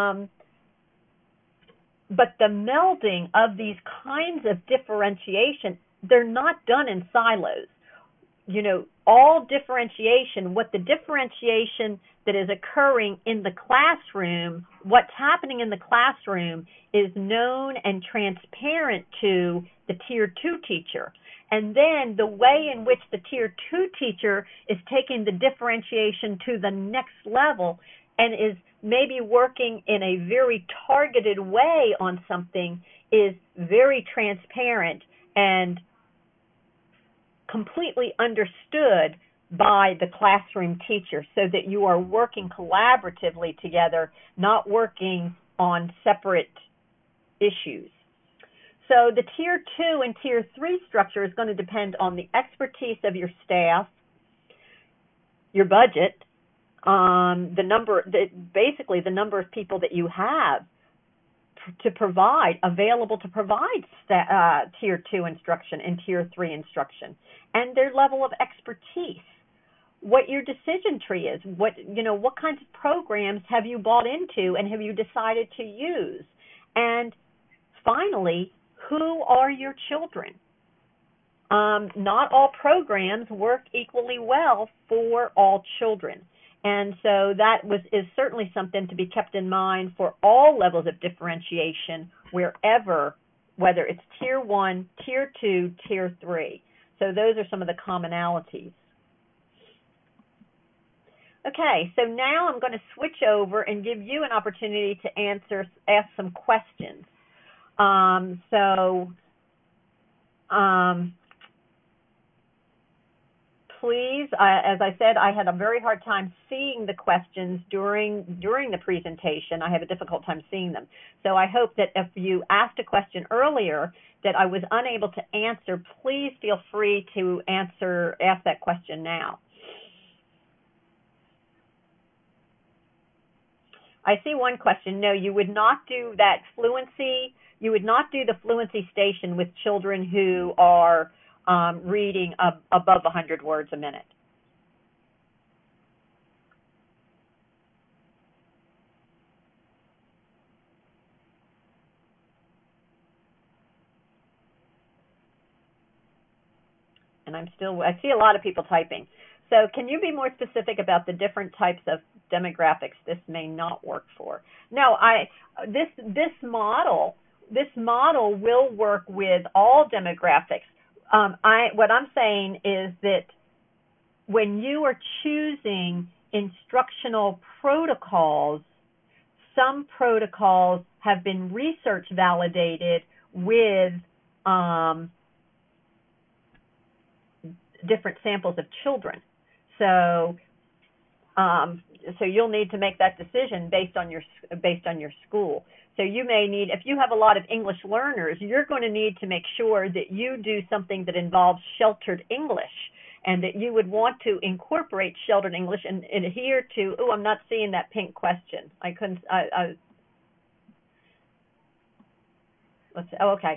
but the melding of these kinds of differentiation, they're not done in silos. All differentiation, what the differentiation that is occurring in the classroom, what's happening in the classroom is known and transparent to the Tier 2 teacher. And then the way in which the Tier 2 teacher is taking the differentiation to the next level and is maybe working in a very targeted way on something is very transparent and completely understood by the classroom teacher, so that you are working collaboratively together, not working on separate issues. So the Tier 2 and Tier 3 structure is going to depend on the expertise of your staff, your budget, basically the number of people that you have available to provide Tier 2 instruction and Tier 3 instruction, and their level of expertise, what your decision tree is, what kinds of programs have you bought into and have you decided to use, and finally, who are your children? Not all programs work equally well for all children. And so that is certainly something to be kept in mind for all levels of differentiation, whether it's Tier 1, Tier 2, Tier 3. So those are some of the commonalities. Okay, so now I'm going to switch over and give you an opportunity to ask some questions. Please, as I said, I had a very hard time seeing the questions during the presentation. I have a difficult time seeing them. So I hope that if you asked a question earlier that I was unable to answer, please feel free to ask that question now. I see one question. No, you would not do that fluency. You would not do the fluency station with children who are reading above 100 words a minute. And I see a lot of people typing. So can you be more specific about the different types of demographics this may not work for? No, this model will work with all demographics. What I'm saying is that when you are choosing instructional protocols, some protocols have been research validated with different samples of children. So you'll need to make that decision based on your school. So you may need, if you have a lot of English learners, you're going to need to make sure that you do something that involves sheltered English, and that you would want to incorporate sheltered English and adhere to. Oh, I'm not seeing that pink question. I couldn't. Let's. Oh, okay.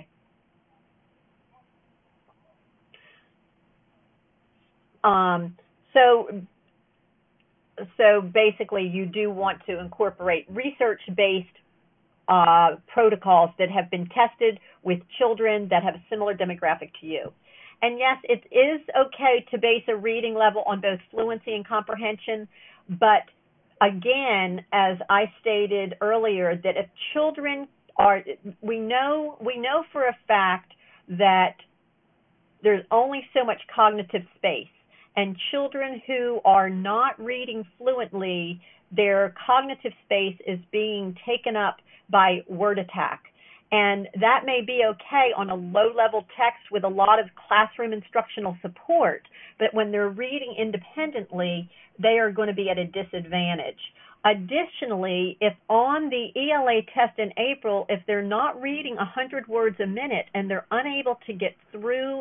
So basically, you do want to incorporate research-based protocols that have been tested with children that have a similar demographic to you. And yes, it is okay to base a reading level on both fluency and comprehension, but again, as I stated earlier, that if children are, we know for a fact that there's only so much cognitive space. And children who are not reading fluently, their cognitive space is being taken up by word attack. And that may be okay on a low-level text with a lot of classroom instructional support, but when they're reading independently, they are going to be at a disadvantage. Additionally, if on the ELA test in April, if they're not reading 100 words a minute and they're unable to get through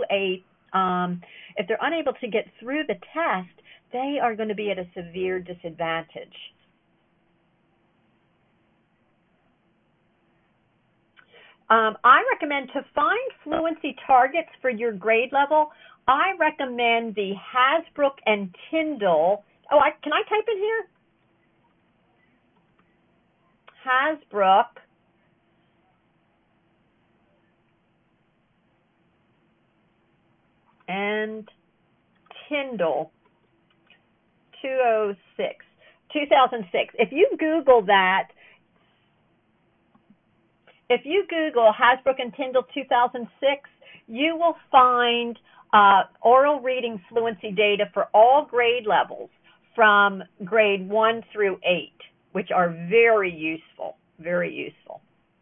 the test, they are going to be at a severe disadvantage. I recommend to find fluency targets for your grade level. I recommend the Hasbrook and Tyndall. Oh, can I type in here? Hasbrook and Tyndall 2006. If you Google that, if you Google Hasbrook and Tyndall 2006, you will find oral reading fluency data for all grade levels from grade 1 through 8, which are very useful, very useful.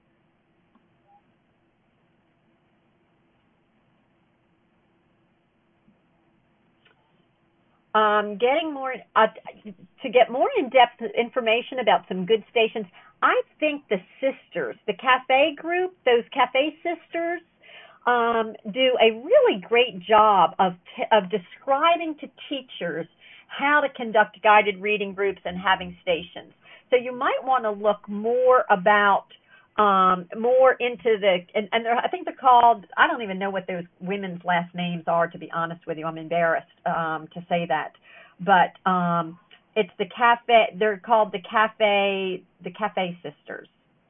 To get more in-depth information about some good stations, I think the sisters, the cafe group, those cafe sisters, do a really great job of describing to teachers how to conduct guided reading groups and having stations. So you might want to look more about more into and I think they're called, I don't even know what those women's last names are, to be honest with you. I'm embarrassed to say that. But it's the cafe, they're called the cafe sisters.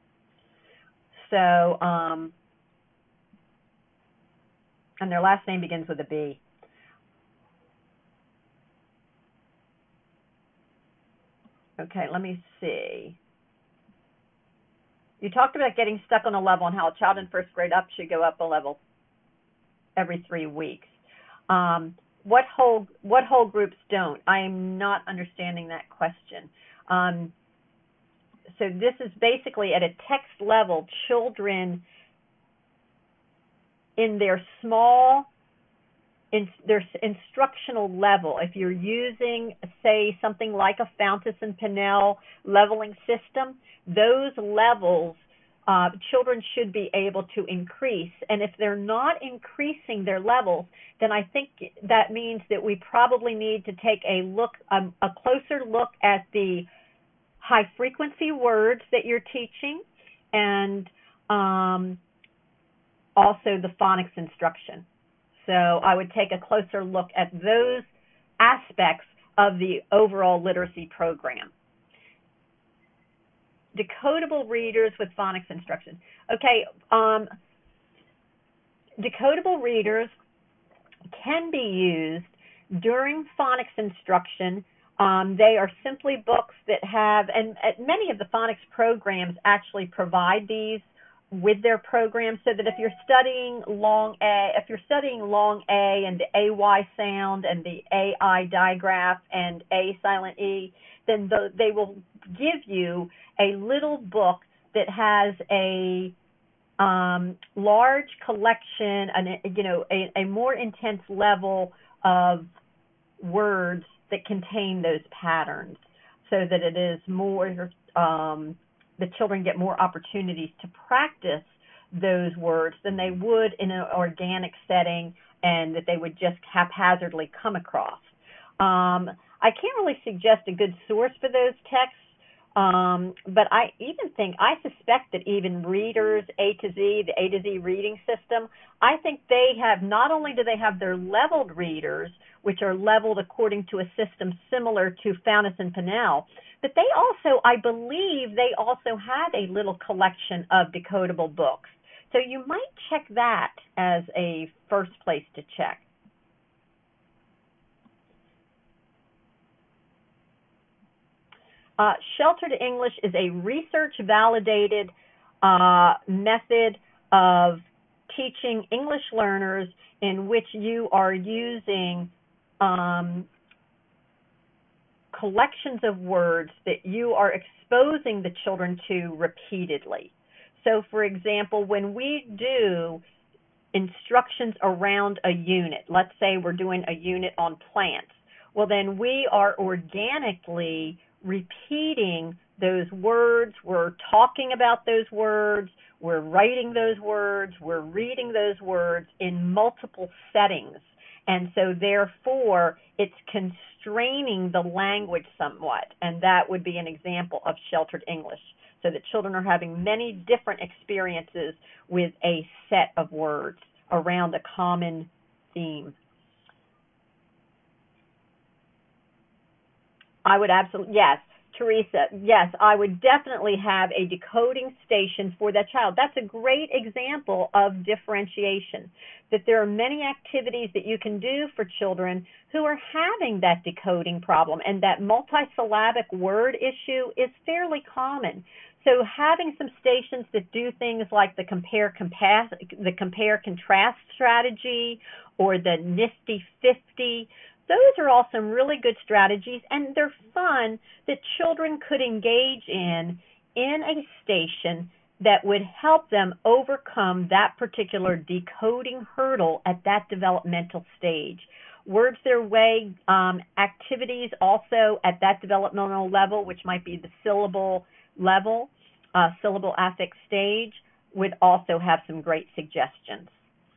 So, and their last name begins with a B. Okay, let me see. You talked about getting stuck on a level and how a child in first grade up should go up a level every 3 weeks. What whole groups don't? I'm not understanding that question. So this is basically at a text level, children in their their instructional level. If you're using, say, something like a Fountas and Pinnell leveling system, those levels, children should be able to increase. And if they're not increasing their levels, then I think that means that we probably need to take a closer look at the high frequency words that you're teaching, and also the phonics instruction. So I would take a closer look at those aspects of the overall literacy program. Decodable readers with phonics instruction. Okay, decodable readers can be used during phonics instruction. They are simply books that have, and many of the phonics programs actually provide these with their program, so that if you're studying long A and the AY sound and the AI digraph and A silent E, then they will give you a little book that has a large collection, and a more intense level of words that contain those patterns, so that it is more, the children get more opportunities to practice those words than they would in an organic setting, and that they would just haphazardly come across. I can't really suggest a good source for those texts, but I suspect that even readers, the A to Z reading system, I think they have, not only do they have their leveled readers, which are leveled according to a system similar to Fountas and Pinnell, but they also, I believe, they also have a little collection of decodable books. So you might check that as a first place to check. Sheltered English is a research-validated method of teaching English learners in which you are using collections of words that you are exposing the children to repeatedly. So, for example, when we do instructions around a unit, let's say we're doing a unit on plants, well, then we are organically repeating those words. We're talking about those words. We're writing those words. We're reading those words in multiple settings. And so, therefore, it's constraining the language somewhat. And that would be an example of sheltered English. So that children are having many different experiences with a set of words around a common theme. I would absolutely, yes, Teresa, yes, I would definitely have a decoding station for that child. That's a great example of differentiation, that there are many activities that you can do for children who are having that decoding problem, and that multisyllabic word issue is fairly common. So having some stations that do things like the compare-contrast strategy or the Nifty 50, those are all some really good strategies, and they're fun that children could engage in a station that would help them overcome that particular decoding hurdle at that developmental stage. Words Their Way activities also at that developmental level, which might be the syllable level, syllable affix stage, would also have some great suggestions.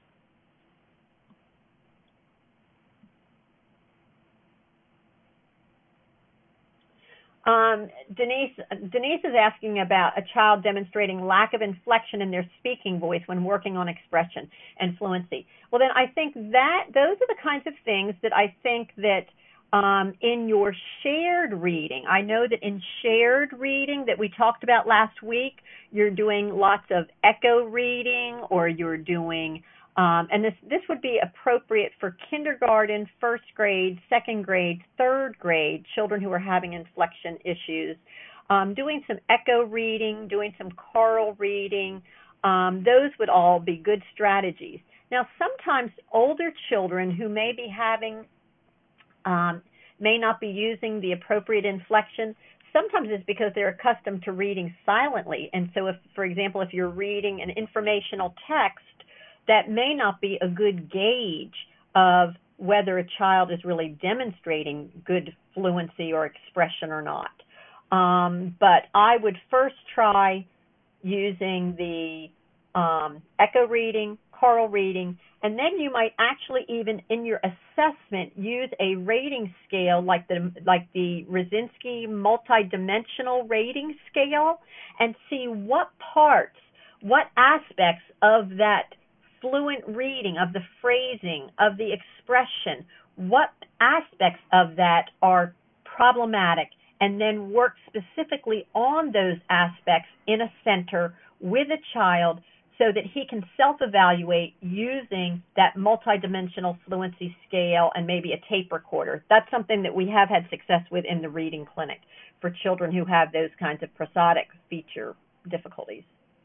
Denise is asking about a child demonstrating lack of inflection in their speaking voice when working on expression and fluency. Well, then I think that those are the kinds of things that I think that in your shared reading, I know that in shared reading that we talked about last week, you're doing lots of echo reading, or you're doing and this would be appropriate for kindergarten, first grade, second grade, third grade, children who are having inflection issues. Doing some echo reading, doing some choral reading, those would all be good strategies. Now, sometimes older children who may be having, may not be using the appropriate inflection, sometimes it's because they're accustomed to reading silently. And so if, for example, if you're reading an informational text, that may not be a good gauge of whether a child is really demonstrating good fluency or expression or not. But I would first try using the echo reading, choral reading, And then you might actually even in your assessment use a rating scale like the Rosinski multidimensional rating scale and see what parts, what aspects of that fluent reading, of the phrasing, of the expression, what aspects of that are problematic, and then work specifically on those aspects in a center with a child so that he can self-evaluate using that multidimensional fluency scale and maybe a tape recorder. That's something that we have had success with in the reading clinic for children who have those kinds of prosodic feature difficulties.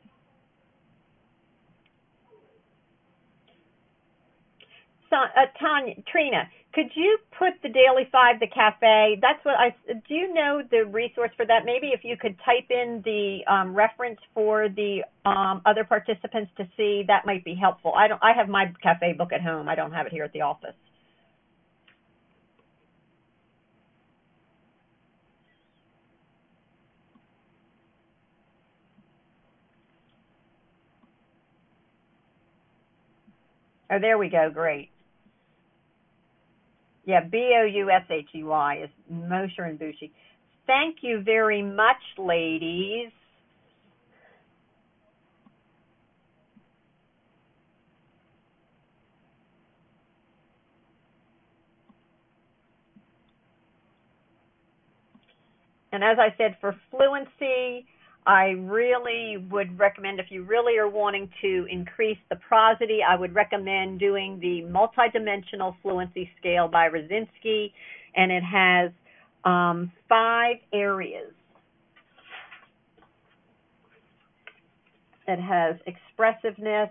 So, Trina, could you put the Daily Five, the cafe? Do you know the resource for that? Maybe if you could type in the reference for the other participants to see, that might be helpful. I have my cafe book at home. I don't have it here at the office. Oh, there we go. Great. Yeah, Boushey is Mosher and Bushi. Thank you very much, ladies. And as I said, for fluency, I really would recommend, if you really are wanting to increase the prosody, I would recommend doing the multidimensional fluency scale by Rosinski, and it has 5 areas. It has expressiveness.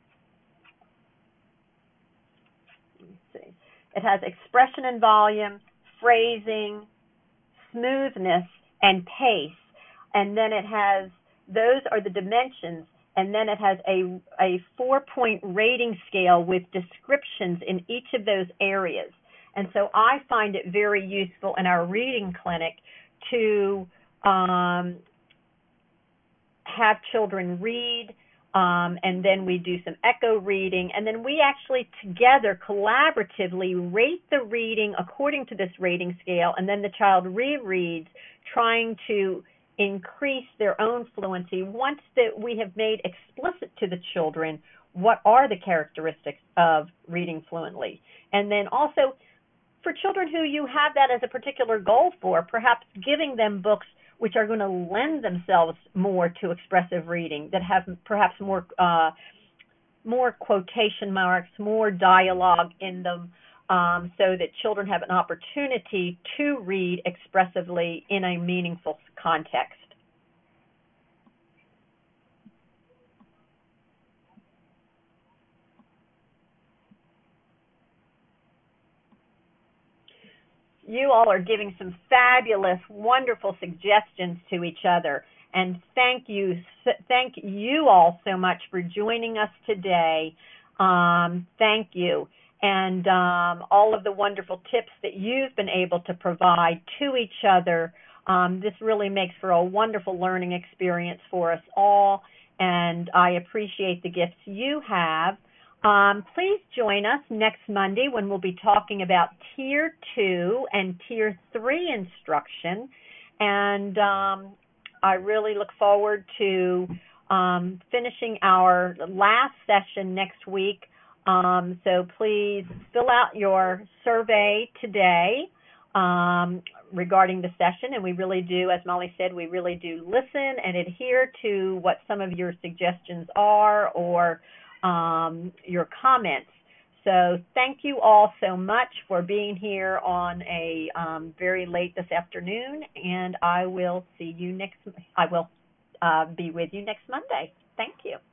Let me see. It has expression and volume, phrasing, smoothness, and pace. And then it has, those are the dimensions, and then it has a 4-point rating scale with descriptions in each of those areas. And so I find it very useful in our reading clinic to have children read, and then we do some echo reading, and then we actually together collaboratively rate the reading according to this rating scale, and then the child rereads, trying to increase their own fluency once that we have made explicit to the children what are the characteristics of reading fluently. And then also for children who you have that as a particular goal for, perhaps giving them books which are going to lend themselves more to expressive reading, that have perhaps more quotation marks, more dialogue in them, so that children have an opportunity to read expressively in a meaningful context. You all are giving some fabulous, wonderful suggestions to each other. And thank you all so much for joining us today. Thank you. And all of the wonderful tips that you've been able to provide to each other. This really makes for a wonderful learning experience for us all, and I appreciate the gifts you have. Please join us next Monday when we'll be talking about Tier 2 and Tier 3 instruction. And I really look forward to finishing our last session next week. So please fill out your survey today regarding the session. And we really do, as Molly said, we really do listen and adhere to what some of your suggestions are or your comments. So thank you all so much for being here on a very late this afternoon, and I will be with you next Monday. Thank you.